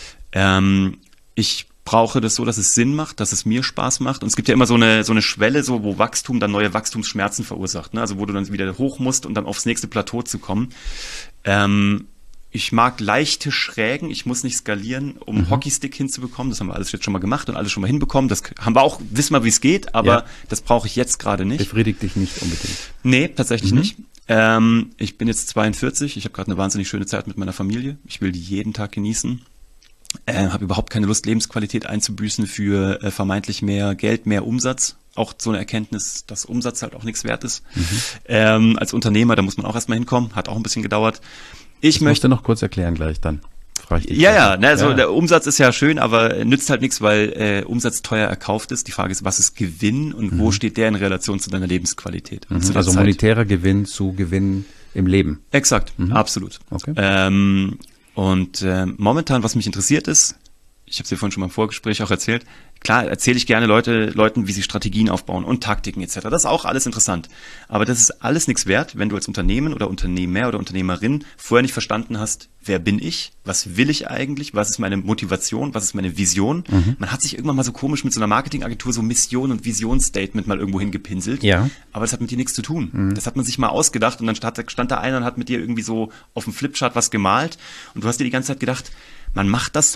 Ähm, ich brauche das so, dass es Sinn macht, dass es mir Spaß macht. Und es gibt ja immer so eine so eine Schwelle, so wo Wachstum dann neue Wachstumsschmerzen verursacht. Ne? Also wo du dann wieder hoch musst, um dann aufs nächste Plateau zu kommen. Ähm, ich mag leichte Schrägen. Ich muss nicht skalieren, um mhm. Hockeystick hinzubekommen. Das haben wir alles jetzt schon mal gemacht und alles schon mal hinbekommen. Das haben wir auch, wissen wir, wie es geht, aber ja. das brauche ich jetzt gerade nicht. Befriedigt dich nicht unbedingt? Nee, tatsächlich mhm. nicht. Ähm, ich bin jetzt zweiundvierzig. Ich habe gerade eine wahnsinnig schöne Zeit mit meiner Familie. Ich will die jeden Tag genießen. Äh, habe überhaupt keine Lust, Lebensqualität einzubüßen für äh, vermeintlich mehr Geld, mehr Umsatz. Auch so eine Erkenntnis, dass Umsatz halt auch nichts wert ist. Mhm. Ähm, als Unternehmer, da muss man auch erstmal hinkommen. Hat auch ein bisschen gedauert. Ich das möchte musst du noch kurz erklären gleich dann. Frage ich dich ja, ja, ne, also ja. der Umsatz ist ja schön, aber nützt halt nichts, weil äh, Umsatz teuer erkauft ist. Die Frage ist, was ist Gewinn und mhm. wo steht der in Relation zu deiner Lebensqualität? Mhm. Zu Also Zeit. monetärer Gewinn zu Gewinn im Leben. Exakt, mhm. absolut. Okay. Ähm, und äh, momentan, was mich interessiert ist, ich habe es dir vorhin schon mal im Vorgespräch auch erzählt, klar erzähle ich gerne Leute, Leuten, wie sie Strategien aufbauen und Taktiken et cetera. Das ist auch alles interessant. Aber das ist alles nichts wert, wenn du als Unternehmen oder Unternehmer oder Unternehmerin vorher nicht verstanden hast, wer bin ich, was will ich eigentlich, was ist meine Motivation, was ist meine Vision. Mhm. Man hat sich irgendwann mal so komisch mit so einer Marketingagentur so Mission- und Visionsstatement mal irgendwo hingepinselt. Ja. Aber das hat mit dir nichts zu tun. Mhm. Das hat man sich mal ausgedacht und dann stand, stand da einer und hat mit dir irgendwie so auf dem Flipchart was gemalt und du hast dir die ganze Zeit gedacht, man macht das so,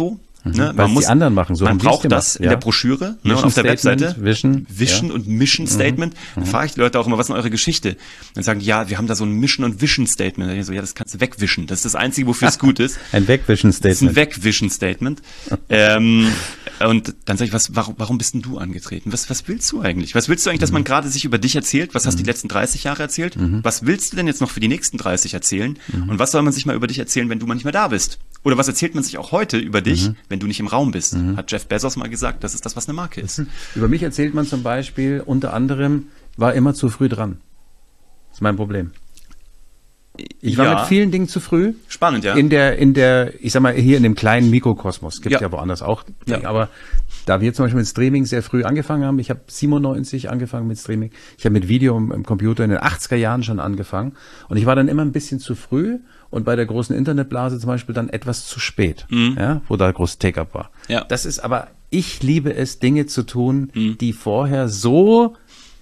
Ne? Weil Man muss, die anderen machen, so man haben die es braucht das gemacht, in ja. der Broschüre, ne, Mission auf der Statement, Webseite. Vision, Vision ja. und Mission Statement. Dann frage ich die Leute auch immer, was ist denn eure Geschichte? Dann sagen die, ja, wir haben da so ein Mission und Vision Statement. Dann ich so, ja, das kannst du wegwischen. Das ist das Einzige, wofür es gut ist. Ein Wegwischen-Statement. Das ist ein Wegwischen-Statement. ähm, und dann sage ich, was, warum, warum bist denn du angetreten? Was, was willst du eigentlich? Was willst du eigentlich, dass man gerade sich über dich erzählt? Was hast du die letzten dreißig Jahre erzählt? Was willst du denn jetzt noch für die nächsten dreißig erzählen? Und was soll man sich mal über dich erzählen, wenn du mal nicht mehr da bist? Oder was erzählt man sich auch heute über dich, mhm. wenn du nicht im Raum bist? Mhm. Hat Jeff Bezos mal gesagt, das ist das, was eine Marke ist. Über mich erzählt man zum Beispiel unter anderem, war immer zu früh dran. Das ist mein Problem. Ich war ja. mit vielen Dingen zu früh. Spannend, ja. In der, in der, ich sag mal, hier in dem kleinen Mikrokosmos. Gibt ja, ja woanders auch. Ja. Aber da wir zum Beispiel mit Streaming sehr früh angefangen haben, ich habe siebenundneunzig angefangen mit Streaming, ich habe mit Video im, im Computer in den achtziger Jahren schon angefangen und ich war dann immer ein bisschen zu früh und bei der großen Internetblase zum Beispiel dann etwas zu spät, mhm. ja, wo da groß Take-up war. Ja. Das ist aber, ich liebe es, Dinge zu tun, mhm. die vorher so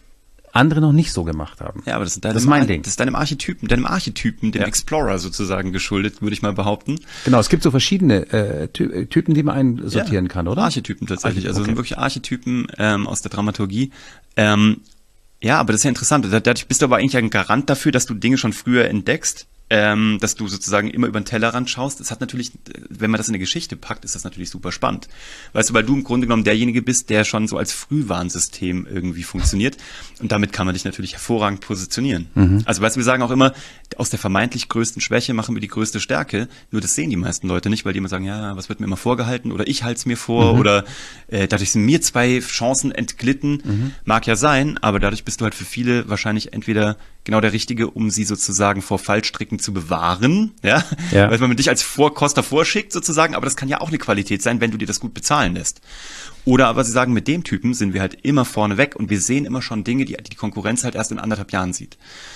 andere noch nicht so gemacht haben. Ja, aber das ist, deinem, das ist mein Ding. Das ist deinem Archetypen, deinem Archetypen, dem ja. Explorer sozusagen geschuldet, würde ich mal behaupten. Genau, es gibt so verschiedene äh, Ty- Typen, die man einsortieren ja, kann, oder? Archetypen tatsächlich, Archetypen, also okay. wirklich Archetypen ähm, aus der Dramaturgie. Ähm, ja, aber das ist ja interessant. Dadurch bist du aber eigentlich ein Garant dafür, dass du Dinge schon früher entdeckst. Ähm, dass du sozusagen immer über den Tellerrand schaust. Das hat natürlich, wenn man das in eine Geschichte packt, ist das natürlich super spannend. Weißt du, weil du im Grunde genommen derjenige bist, der schon so als Frühwarnsystem irgendwie funktioniert. Und damit kann man dich natürlich hervorragend positionieren. Mhm. Also weißt du, wir sagen auch immer, aus der vermeintlich größten Schwäche machen wir die größte Stärke. Nur das sehen die meisten Leute nicht, weil die immer sagen, ja, was wird mir immer vorgehalten? Oder ich halte es mir vor. Mhm. Oder äh, dadurch sind mir zwei Chancen entglitten. Mhm. Mag ja sein, aber dadurch bist du halt für viele wahrscheinlich entweder genau der Richtige, um sie sozusagen vor Fallstricken zu bewahren, ja, ja. weil man dich als Vorkoster vorschickt sozusagen, aber das kann ja auch eine Qualität sein, wenn du dir das gut bezahlen lässt. Oder aber sie sagen, mit dem Typen sind wir halt immer vorne weg und wir sehen immer schon Dinge, die die Konkurrenz halt erst in anderthalb Jahren sieht.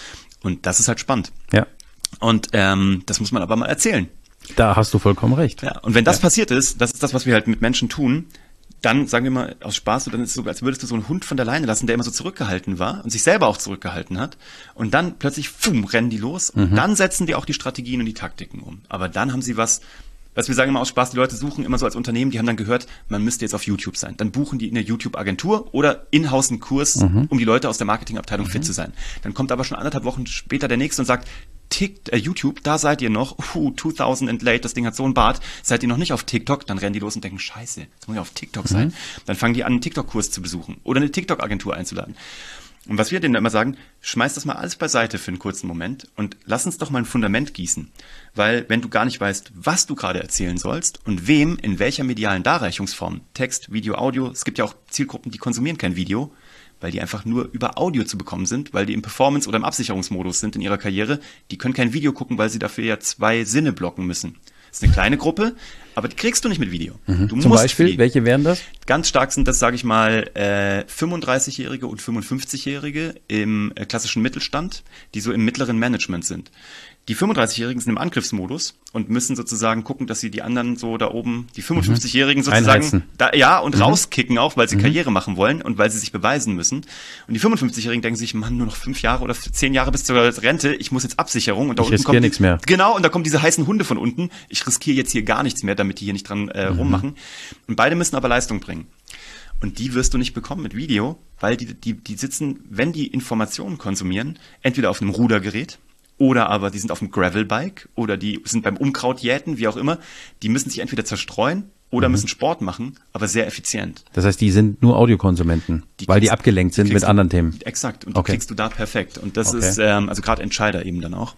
Und das ist halt spannend. Ja. Und ähm, das muss man aber mal erzählen. Da hast du vollkommen recht. Ja. Und wenn das ja. passiert ist, das ist das, was wir halt mit Menschen tun, dann, sagen wir mal, aus Spaß, dann ist es so, als würdest du so einen Hund von der Leine lassen, der immer so zurückgehalten war und sich selber auch zurückgehalten hat. Und dann plötzlich, fumm, rennen die los. Und mhm. dann setzen die auch die Strategien und die Taktiken um. Aber dann haben sie was, was wir sagen immer aus Spaß, die Leute suchen immer so als Unternehmen, die haben dann gehört, man müsste jetzt auf YouTube sein. Dann buchen die eine YouTube-Agentur oder in-house einen Kurs, mhm. um die Leute aus der Marketingabteilung mhm. fit zu sein. Dann kommt aber schon anderthalb Wochen später der Nächste und sagt, Tick, äh, YouTube, da seid ihr noch, uh, zweitausend and late, das Ding hat so einen Bart, seid ihr noch nicht auf TikTok, dann rennen die los und denken, scheiße, jetzt muss ich auf TikTok sein. Mhm. Dann fangen die an, einen TikTok-Kurs zu besuchen oder eine TikTok-Agentur einzuladen. Und was wir denen immer sagen, schmeiß das mal alles beiseite für einen kurzen Moment und lass uns doch mal ein Fundament gießen. Weil wenn du gar nicht weißt, was du gerade erzählen sollst und wem, in welcher medialen Darreichungsform, Text, Video, Audio, es gibt ja auch Zielgruppen, die konsumieren kein Video, weil die einfach nur über Audio zu bekommen sind, weil die im Performance- oder im Absicherungsmodus sind in ihrer Karriere. Die können kein Video gucken, weil sie dafür ja zwei Sinne blocken müssen. Das ist eine kleine Gruppe, aber die kriegst du nicht mit Video. Mhm. Du Zum musst Beispiel, die, welche wären das? Ganz stark sind das, sage ich mal, äh, fünfunddreißigjährige und fünfundfünfzigjährige im äh, klassischen Mittelstand, die so im mittleren Management sind. Die fünfunddreißigjährigen sind im Angriffsmodus und müssen sozusagen gucken, dass sie die anderen so da oben, die fünfundfünfzigjährigen sozusagen, da, ja, und mhm. rauskicken auch, weil sie mhm. Karriere machen wollen und weil sie sich beweisen müssen. Und die fünfundfünfzigjährigen denken sich, Mann, nur noch fünf Jahre oder zehn Jahre bis zur Rente, ich muss jetzt Absicherung. Und da ich unten kommt nichts mehr. Genau, und da kommen diese heißen Hunde von unten. Ich riskiere jetzt hier gar nichts mehr, damit die hier nicht dran äh, mhm. rummachen. Und beide müssen aber Leistung bringen. Und die wirst du nicht bekommen mit Video, weil die, die, die sitzen, wenn die Informationen konsumieren, entweder auf einem Rudergerät, oder aber die sind auf dem Gravelbike oder die sind beim Unkrautjäten, wie auch immer. Die müssen sich entweder zerstreuen oder mhm. müssen Sport machen, aber sehr effizient. Das heißt, die sind nur Audiokonsumenten, die weil kriegst, die abgelenkt sind die mit du, anderen Themen. Exakt, und okay. die kriegst du da perfekt. Und das okay. ist, ähm, also gerade Entscheider eben dann auch.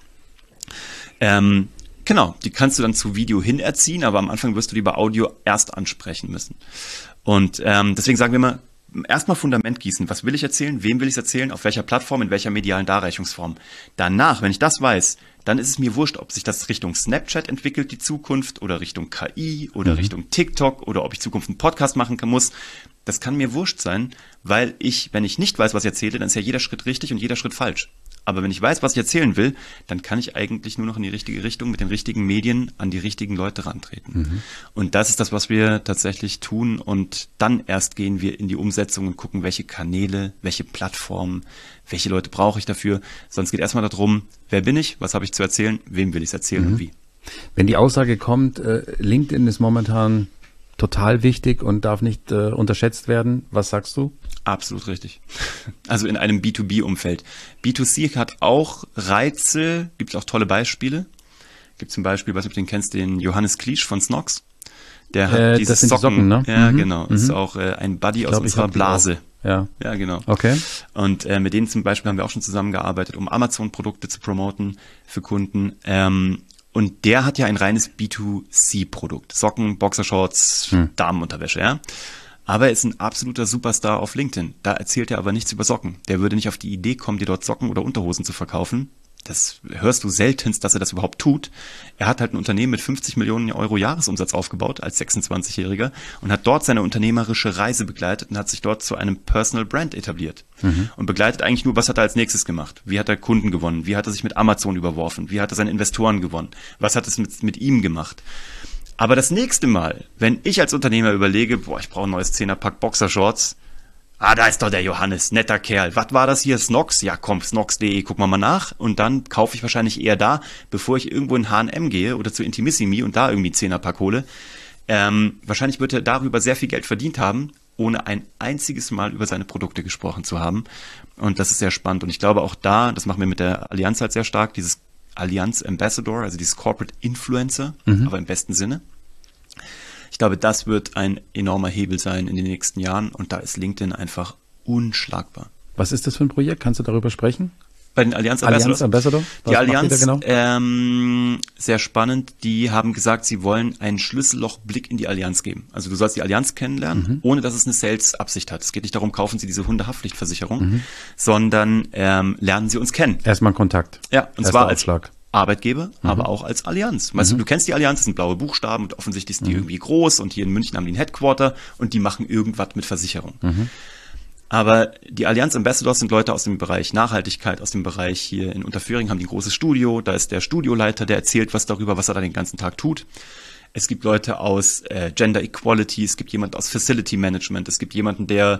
Ähm, genau, die kannst du dann zu Video hin erziehen, aber am Anfang wirst du die bei Audio erst ansprechen müssen. Und ähm, deswegen sagen wir immer, erstmal Fundament gießen. Was will ich erzählen? Wem will ich es erzählen? Auf welcher Plattform? In welcher medialen Darreichungsform? Danach, wenn ich das weiß, dann ist es mir wurscht, ob sich das Richtung Snapchat entwickelt, die Zukunft, oder Richtung K I, oder mhm. Richtung TikTok, oder ob ich Zukunft einen Podcast machen kann, muss. Das kann mir wurscht sein, weil ich, wenn ich nicht weiß, was ich erzähle, dann ist ja jeder Schritt richtig und jeder Schritt falsch. Aber wenn ich weiß, was ich erzählen will, dann kann ich eigentlich nur noch in die richtige Richtung mit den richtigen Medien an die richtigen Leute rantreten. Mhm. Und das ist das, was wir tatsächlich tun. Und dann erst gehen wir in die Umsetzung und gucken, welche Kanäle, welche Plattformen, welche Leute brauche ich dafür. Sonst geht erstmal darum, wer bin ich, was habe ich zu erzählen, wem will ich es erzählen mhm. und wie. Wenn die Aussage kommt, äh, LinkedIn ist momentan total wichtig und darf nicht äh, unterschätzt werden. Was sagst du? Absolut richtig. Also in einem B zwei B-Umfeld. B zwei C hat auch Reize, gibt es auch tolle Beispiele. Gibt zum Beispiel, was du den kennst, den Johannes Kliesch von Snox. Der hat äh, dieses das sind Socken, die Socken, ne? Ja, mhm. genau. Mhm. Ist auch äh, ein Buddy ich aus glaub, unserer Blase. Ja. Ja, genau. Okay. Und äh, mit denen zum Beispiel haben wir auch schon zusammengearbeitet, um Amazon-Produkte zu promoten für Kunden. Ähm, und der hat ja ein reines B zwei C-Produkt. Socken, Boxershorts, hm. Damenunterwäsche, ja. Aber er ist ein absoluter Superstar auf LinkedIn. Da erzählt er aber nichts über Socken. Der würde nicht auf die Idee kommen, dir dort Socken oder Unterhosen zu verkaufen. Das hörst du seltenst, dass er das überhaupt tut. Er hat halt ein Unternehmen mit fünfzig Millionen Euro Jahresumsatz aufgebaut als sechsundzwanzigjähriger und hat dort seine unternehmerische Reise begleitet und hat sich dort zu einem Personal Brand etabliert. Mhm. Und begleitet eigentlich nur, was hat er als nächstes gemacht? Wie hat er Kunden gewonnen? Wie hat er sich mit Amazon überworfen? Wie hat er seine Investoren gewonnen? Was hat es mit, mit ihm gemacht? Aber das nächste Mal, wenn ich als Unternehmer überlege, boah, ich brauche ein neues Zehnerpack Boxershorts, ah, da ist doch der Johannes, netter Kerl. Was war das hier, Snox? Ja, komm, snox punkt de, gucken wir mal nach. Und dann kaufe ich wahrscheinlich eher da, bevor ich irgendwo in H und M gehe oder zu Intimissimi und da irgendwie Zehnerpack hole. Ähm, wahrscheinlich wird er darüber sehr viel Geld verdient haben, ohne ein einziges Mal über seine Produkte gesprochen zu haben. Und das ist sehr spannend. Und ich glaube auch da, das machen wir mit der Allianz halt sehr stark, dieses Allianz Ambassador, also dieses Corporate Influencer, mhm. aber im besten Sinne. Ich glaube, das wird ein enormer Hebel sein in den nächsten Jahren und da ist LinkedIn einfach unschlagbar. Was ist das für ein Projekt? Kannst du darüber sprechen? Bei den Allianz Allianz Ambassador? Was die Allianz, genau? ähm, sehr spannend, die haben gesagt, sie wollen einen Schlüssellochblick in die Allianz geben. Also du sollst die Allianz kennenlernen, mhm. ohne dass es eine Sales-Absicht hat. Es geht nicht darum, kaufen Sie diese Hundehaftpflichtversicherung, mhm. sondern ähm, lernen Sie uns kennen. Erstmal Kontakt. Ja, und Erster zwar als Aufschlag. Arbeitgeber, mhm. aber auch als Allianz. Weißt mhm. du, du kennst die Allianz, das sind blaue Buchstaben und offensichtlich sind die mhm. irgendwie groß und hier in München haben die ein Headquarter und die machen irgendwas mit Versicherung. Mhm. Aber die Allianz Ambassadors sind Leute aus dem Bereich Nachhaltigkeit, aus dem Bereich hier in Unterföhring haben die ein großes Studio, da ist der Studioleiter, der erzählt was darüber, was er da den ganzen Tag tut. Es gibt Leute aus äh, Gender Equality, es gibt jemanden aus Facility Management, es gibt jemanden, der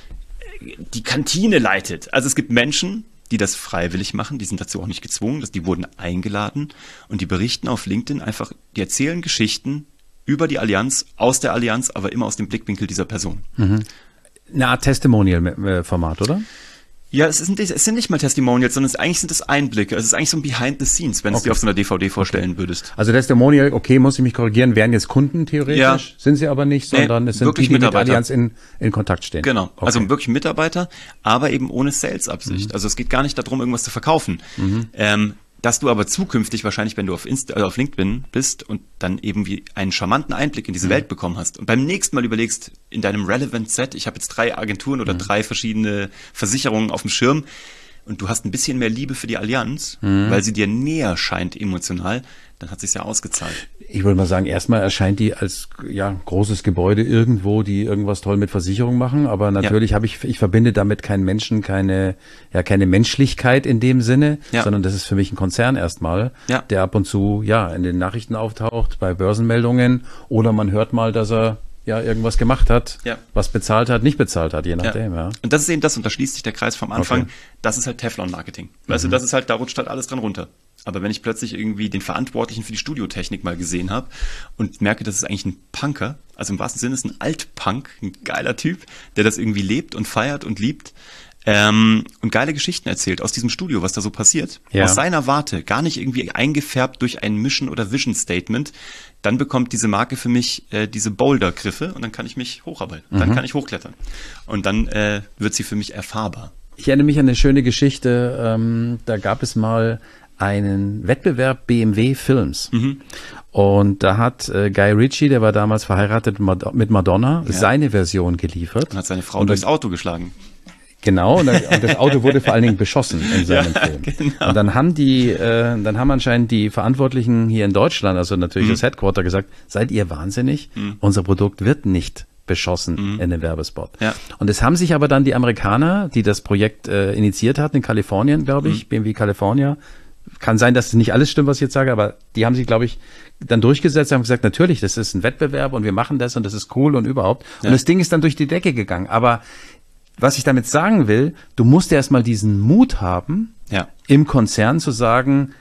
die Kantine leitet. Also es gibt Menschen, die das freiwillig machen, die sind dazu auch nicht gezwungen, die wurden eingeladen und die berichten auf LinkedIn einfach, die erzählen Geschichten über die Allianz, aus der Allianz, aber immer aus dem Blickwinkel dieser Person. Mhm. Eine Art Testimonial-Format, oder? Ja, es sind, es sind nicht mal Testimonials, sondern es, eigentlich sind es Einblicke. Es ist eigentlich so ein Behind the Scenes, wenn okay. du es dir auf so einer D V D vorstellen okay. würdest. Also Testimonial, okay, muss ich mich korrigieren, wären jetzt Kunden theoretisch, ja. sind sie aber nicht, sondern nee, es sind die, die mit Allianz in, in Kontakt stehen. Genau, okay. Also wirklich Mitarbeiter, aber eben ohne Sales-Absicht. Mhm. Also es geht gar nicht darum, irgendwas zu verkaufen. Mhm. Ähm, dass du aber zukünftig wahrscheinlich, wenn du auf Insta, also auf LinkedIn bist und dann eben wie einen charmanten Einblick in diese mhm. Welt bekommen hast und beim nächsten Mal überlegst, in deinem Relevant Set, ich habe jetzt drei Agenturen oder mhm. drei verschiedene Versicherungen auf dem Schirm und du hast ein bisschen mehr Liebe für die Allianz, mhm. weil sie dir näher scheint emotional, dann hat sich's ja ausgezahlt. Ich würde mal sagen, erstmal erscheint die als ja großes Gebäude irgendwo, die irgendwas toll mit Versicherung machen, aber natürlich ja. habe ich ich verbinde damit keinen Menschen, keine ja keine Menschlichkeit in dem Sinne, ja. sondern das ist für mich ein Konzern erstmal, ja. der ab und zu ja in den Nachrichten auftaucht, bei Börsenmeldungen oder man hört mal, dass er ja irgendwas gemacht hat, ja. was bezahlt hat, nicht bezahlt hat, je nachdem. Ja. Ja. Und das ist eben das, und da schließt sich der Kreis vom Anfang, okay. das ist halt Teflon-Marketing. Weißt mhm. du, das ist halt, da rutscht halt alles dran runter. Aber wenn ich plötzlich irgendwie den Verantwortlichen für die Studiotechnik mal gesehen habe und merke, das ist eigentlich ein Punker, also im wahrsten Sinne ist ein Altpunk, ein geiler Typ, der das irgendwie lebt und feiert und liebt, ähm, und geile Geschichten erzählt aus diesem Studio, was da so passiert, ja. aus seiner Warte, gar nicht irgendwie eingefärbt durch ein Mission- oder Vision-Statement, dann bekommt diese Marke für mich äh, diese Boulder-Griffe und dann kann ich mich hocharbeiten, mhm. dann kann ich hochklettern und dann äh, wird sie für mich erfahrbar. Ich erinnere mich an eine schöne Geschichte, ähm, da gab es mal einen Wettbewerb B M W Films. Mhm. Und da hat äh, Guy Ritchie, der war damals verheiratet mit Madonna, ja. seine Version geliefert. Und hat seine Frau und durchs Auto geschlagen. Genau, und das Auto wurde vor allen Dingen beschossen in seinem ja, Film. Genau. Und dann haben die, äh, dann haben anscheinend die Verantwortlichen hier in Deutschland, also natürlich mhm. das Headquarter, gesagt, seid ihr wahnsinnig? Mhm. Unser Produkt wird nicht beschossen mhm. in dem Werbespot. Ja. Und es haben sich aber dann die Amerikaner, die das Projekt äh, initiiert hatten, in Kalifornien, glaube ich, mhm. B M W California, kann sein, dass nicht alles stimmt, was ich jetzt sage, aber die haben sich, glaube ich, dann durchgesetzt, haben gesagt, natürlich, das ist ein Wettbewerb und wir machen das und das ist cool und überhaupt. Ja. Und das Ding ist dann durch die Decke gegangen. Aber was ich damit sagen will, du musst erstmal diesen Mut haben, ja. im Konzern zu sagen,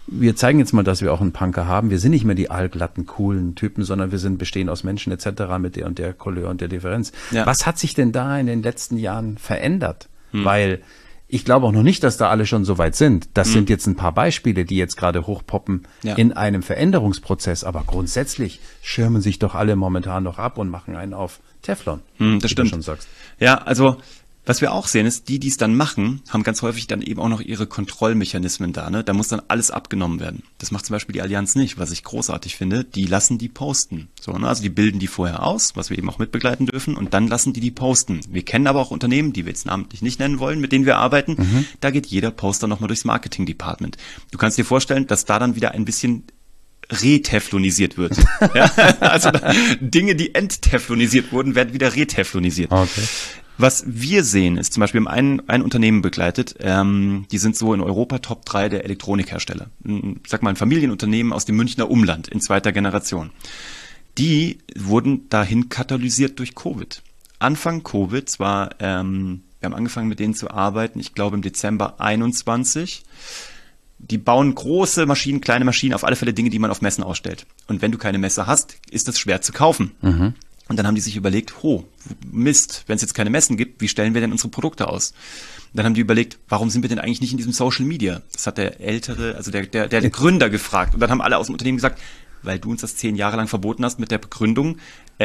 wir zeigen jetzt mal, dass wir auch einen Punker haben. Wir sind nicht mehr die allglatten, coolen Typen, sondern wir sind bestehen aus Menschen et cetera mit der und der Couleur und der Differenz. Ja. Was hat sich denn da in den letzten Jahren verändert? Hm. Weil ich glaube auch noch nicht, dass da alle schon so weit sind. Das hm. sind jetzt ein paar Beispiele, die jetzt gerade hochpoppen ja. in einem Veränderungsprozess. Aber grundsätzlich schirmen sich doch alle momentan noch ab und machen einen auf Teflon. Hm, das wie stimmt. Du schon sagst. Ja, also was wir auch sehen ist, die, die es dann machen, haben ganz häufig dann eben auch noch ihre Kontrollmechanismen da. Ne? Da muss dann alles abgenommen werden. Das macht zum Beispiel die Allianz nicht, was ich großartig finde. Die lassen die posten. So, ne? Also die bilden die vorher aus, was wir eben auch mitbegleiten dürfen, und dann lassen die die posten. Wir kennen aber auch Unternehmen, die wir jetzt namentlich nicht nennen wollen, mit denen wir arbeiten. Mhm. Da geht jeder Poster nochmal durchs Marketing-Department. Du kannst dir vorstellen, dass da dann wieder ein bisschen reteflonisiert wird. Ja? Also da, Dinge, die entteflonisiert wurden, werden wieder reteflonisiert. Okay. Was wir sehen, ist zum Beispiel, wir haben ein, ein Unternehmen begleitet, ähm, die sind so in Europa Top drei der Elektronikhersteller. Ich sag mal, ein Familienunternehmen aus dem Münchner Umland in zweiter Generation. Die wurden dahin katalysiert durch Covid. Anfang Covid, zwar, ähm, wir haben angefangen mit denen zu arbeiten, ich glaube im Dezember einundzwanzig. Die bauen große Maschinen, kleine Maschinen, auf alle Fälle Dinge, die man auf Messen ausstellt. Und wenn du keine Messe hast, ist das schwer zu kaufen. Mhm. Und dann haben die sich überlegt, ho, Mist, wenn es jetzt keine Messen gibt, wie stellen wir denn unsere Produkte aus? Und dann haben die überlegt, warum sind wir denn eigentlich nicht in diesem Social Media? Das hat der ältere, also der, der, der Gründer gefragt. Und dann haben alle aus dem Unternehmen gesagt, weil du uns das zehn Jahre lang verboten hast mit der Begründung,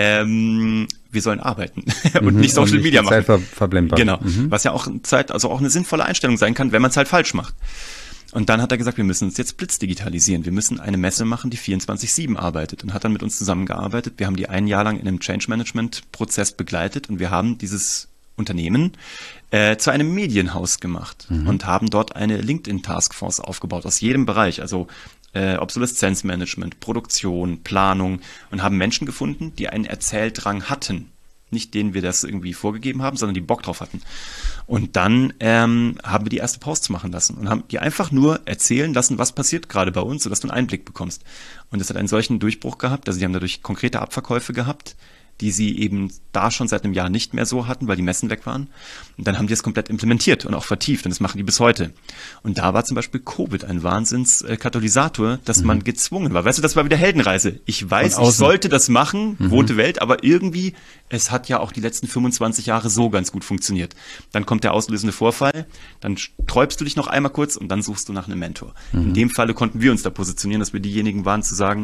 ähm, wir sollen arbeiten und mhm, nicht Social und nicht Media machen. Zeit ver- verblendbar. Genau, mhm. Was ja auch Zeit, also auch eine sinnvolle Einstellung sein kann, wenn man es halt falsch macht. Und dann hat er gesagt, wir müssen uns jetzt blitzdigitalisieren. Wir müssen eine Messe machen, die vierundzwanzig sieben arbeitet, und hat dann mit uns zusammengearbeitet. Wir haben die ein Jahr lang in einem Change-Management-Prozess begleitet, und wir haben dieses Unternehmen äh, zu einem Medienhaus gemacht mhm. und haben dort eine LinkedIn-Taskforce aufgebaut aus jedem Bereich, also äh, Obsoleszenzmanagement, Produktion, Planung, und haben Menschen gefunden, die einen Erzähldrang hatten. Nicht denen wir das irgendwie vorgegeben haben, sondern die Bock drauf hatten. Und dann ähm, haben wir die erste Posts machen lassen und haben die einfach nur erzählen lassen, was passiert gerade bei uns, sodass du einen Einblick bekommst. Und das hat einen solchen Durchbruch gehabt, also die haben dadurch konkrete Abverkäufe gehabt, die sie eben da schon seit einem Jahr nicht mehr so hatten, weil die Messen weg waren. Und dann haben die es komplett implementiert und auch vertieft, und das machen die bis heute. Und da war zum Beispiel Covid ein Wahnsinnskatalysator, dass mhm. man gezwungen war. Weißt du, das war wieder Heldenreise. Ich weiß, ich sollte das machen, mhm. rote Welt, aber irgendwie, es hat ja auch die letzten fünfundzwanzig Jahre so ganz gut funktioniert. Dann kommt der auslösende Vorfall, dann sträubst du dich noch einmal kurz und dann suchst du nach einem Mentor. Mhm. In dem Falle konnten wir uns da positionieren, dass wir diejenigen waren, zu sagen,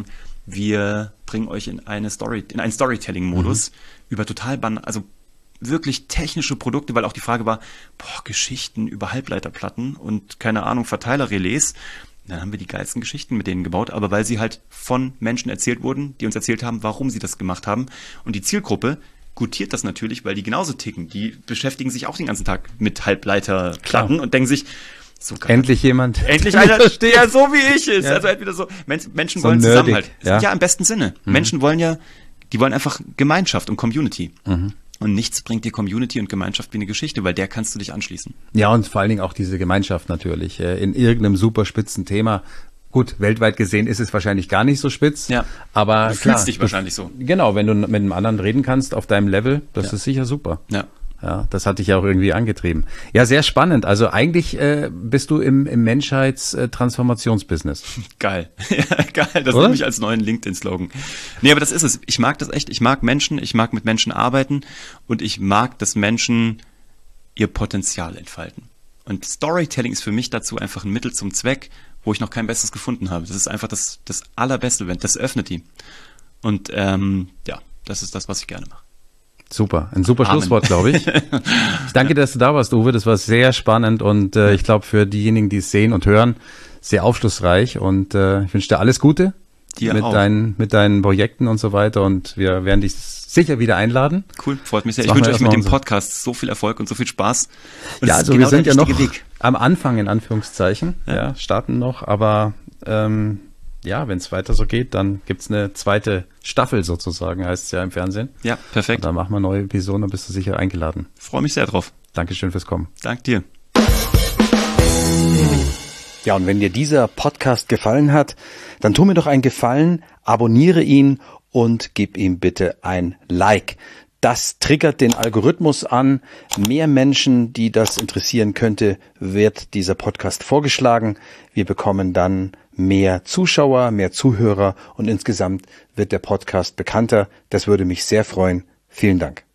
wir bringen euch in eine Story, in einen Storytelling-Modus mhm. über total ban, also wirklich technische Produkte, weil auch die Frage war, boah, Geschichten über Halbleiterplatten und keine Ahnung, Verteilerrelais. Dann haben wir die geilsten Geschichten mit denen gebaut, aber weil sie halt von Menschen erzählt wurden, die uns erzählt haben, warum sie das gemacht haben. Und die Zielgruppe gutiert das natürlich, weil die genauso ticken. Die beschäftigen sich auch den ganzen Tag mit Halbleiterplatten Klar. und denken sich, so endlich jemand. Endlich einer, der so wie ich ist. Ja. Also entweder so, Men- Menschen so wollen nerdig, Zusammenhalt. Ja. ja, im besten Sinne. Mhm. Menschen wollen ja, die wollen einfach Gemeinschaft und Community. Mhm. Und nichts bringt dir Community und Gemeinschaft wie eine Geschichte, weil der kannst du dich anschließen. Ja, und vor allen Dingen auch diese Gemeinschaft natürlich. In irgendeinem super spitzen Thema. Gut, weltweit gesehen ist es wahrscheinlich gar nicht so spitz. Ja. Aber du klar, fühlst dich wahrscheinlich so. Genau, wenn du mit einem anderen reden kannst auf deinem Level, das ja. ist sicher super. Ja. Ja, das hat dich ja auch irgendwie angetrieben. Ja, sehr spannend. Also eigentlich äh, bist du im, im Menschheitstransformationsbusiness. Geil. Ja, geil. Das nehme ich als neuen LinkedIn-Slogan. Nee, aber das ist es. Ich mag das echt. Ich mag Menschen. Ich mag mit Menschen arbeiten. Und ich mag, dass Menschen ihr Potenzial entfalten. Und Storytelling ist für mich dazu einfach ein Mittel zum Zweck, wo ich noch kein Besseres gefunden habe. Das ist einfach das, das Allerbeste. Das öffnet die. Und ähm, ja, das ist das, was ich gerne mache. Super, ein super Amen. Schlusswort, glaube ich. Ich danke, dass du da warst, Uwe. Das war sehr spannend und äh, ich glaube für diejenigen, die es sehen und hören, sehr aufschlussreich. Und äh, ich wünsche dir alles Gute dir mit auch. deinen mit deinen Projekten und so weiter. Und wir werden dich sicher wieder einladen. Cool, freut mich sehr. Ich wünsche euch mit dem Podcast so viel Erfolg und so viel Spaß. Und ja, also genau wir sind ja noch Weg. am Anfang in Anführungszeichen. Ja, ja starten noch, aber ähm, ja, wenn es weiter so geht, dann gibt's eine zweite Staffel sozusagen, heißt es ja im Fernsehen. Ja, perfekt. Und dann machen wir neue Episoden, dann bist du sicher eingeladen. Freue mich sehr drauf. Dankeschön fürs Kommen. Dank dir. Ja, und wenn dir dieser Podcast gefallen hat, dann tu mir doch einen Gefallen, abonniere ihn und gib ihm bitte ein Like. Das triggert den Algorithmus an. Mehr Menschen, die das interessieren könnte, wird dieser Podcast vorgeschlagen. Wir bekommen dann mehr Zuschauer, mehr Zuhörer und insgesamt wird der Podcast bekannter. Das würde mich sehr freuen. Vielen Dank.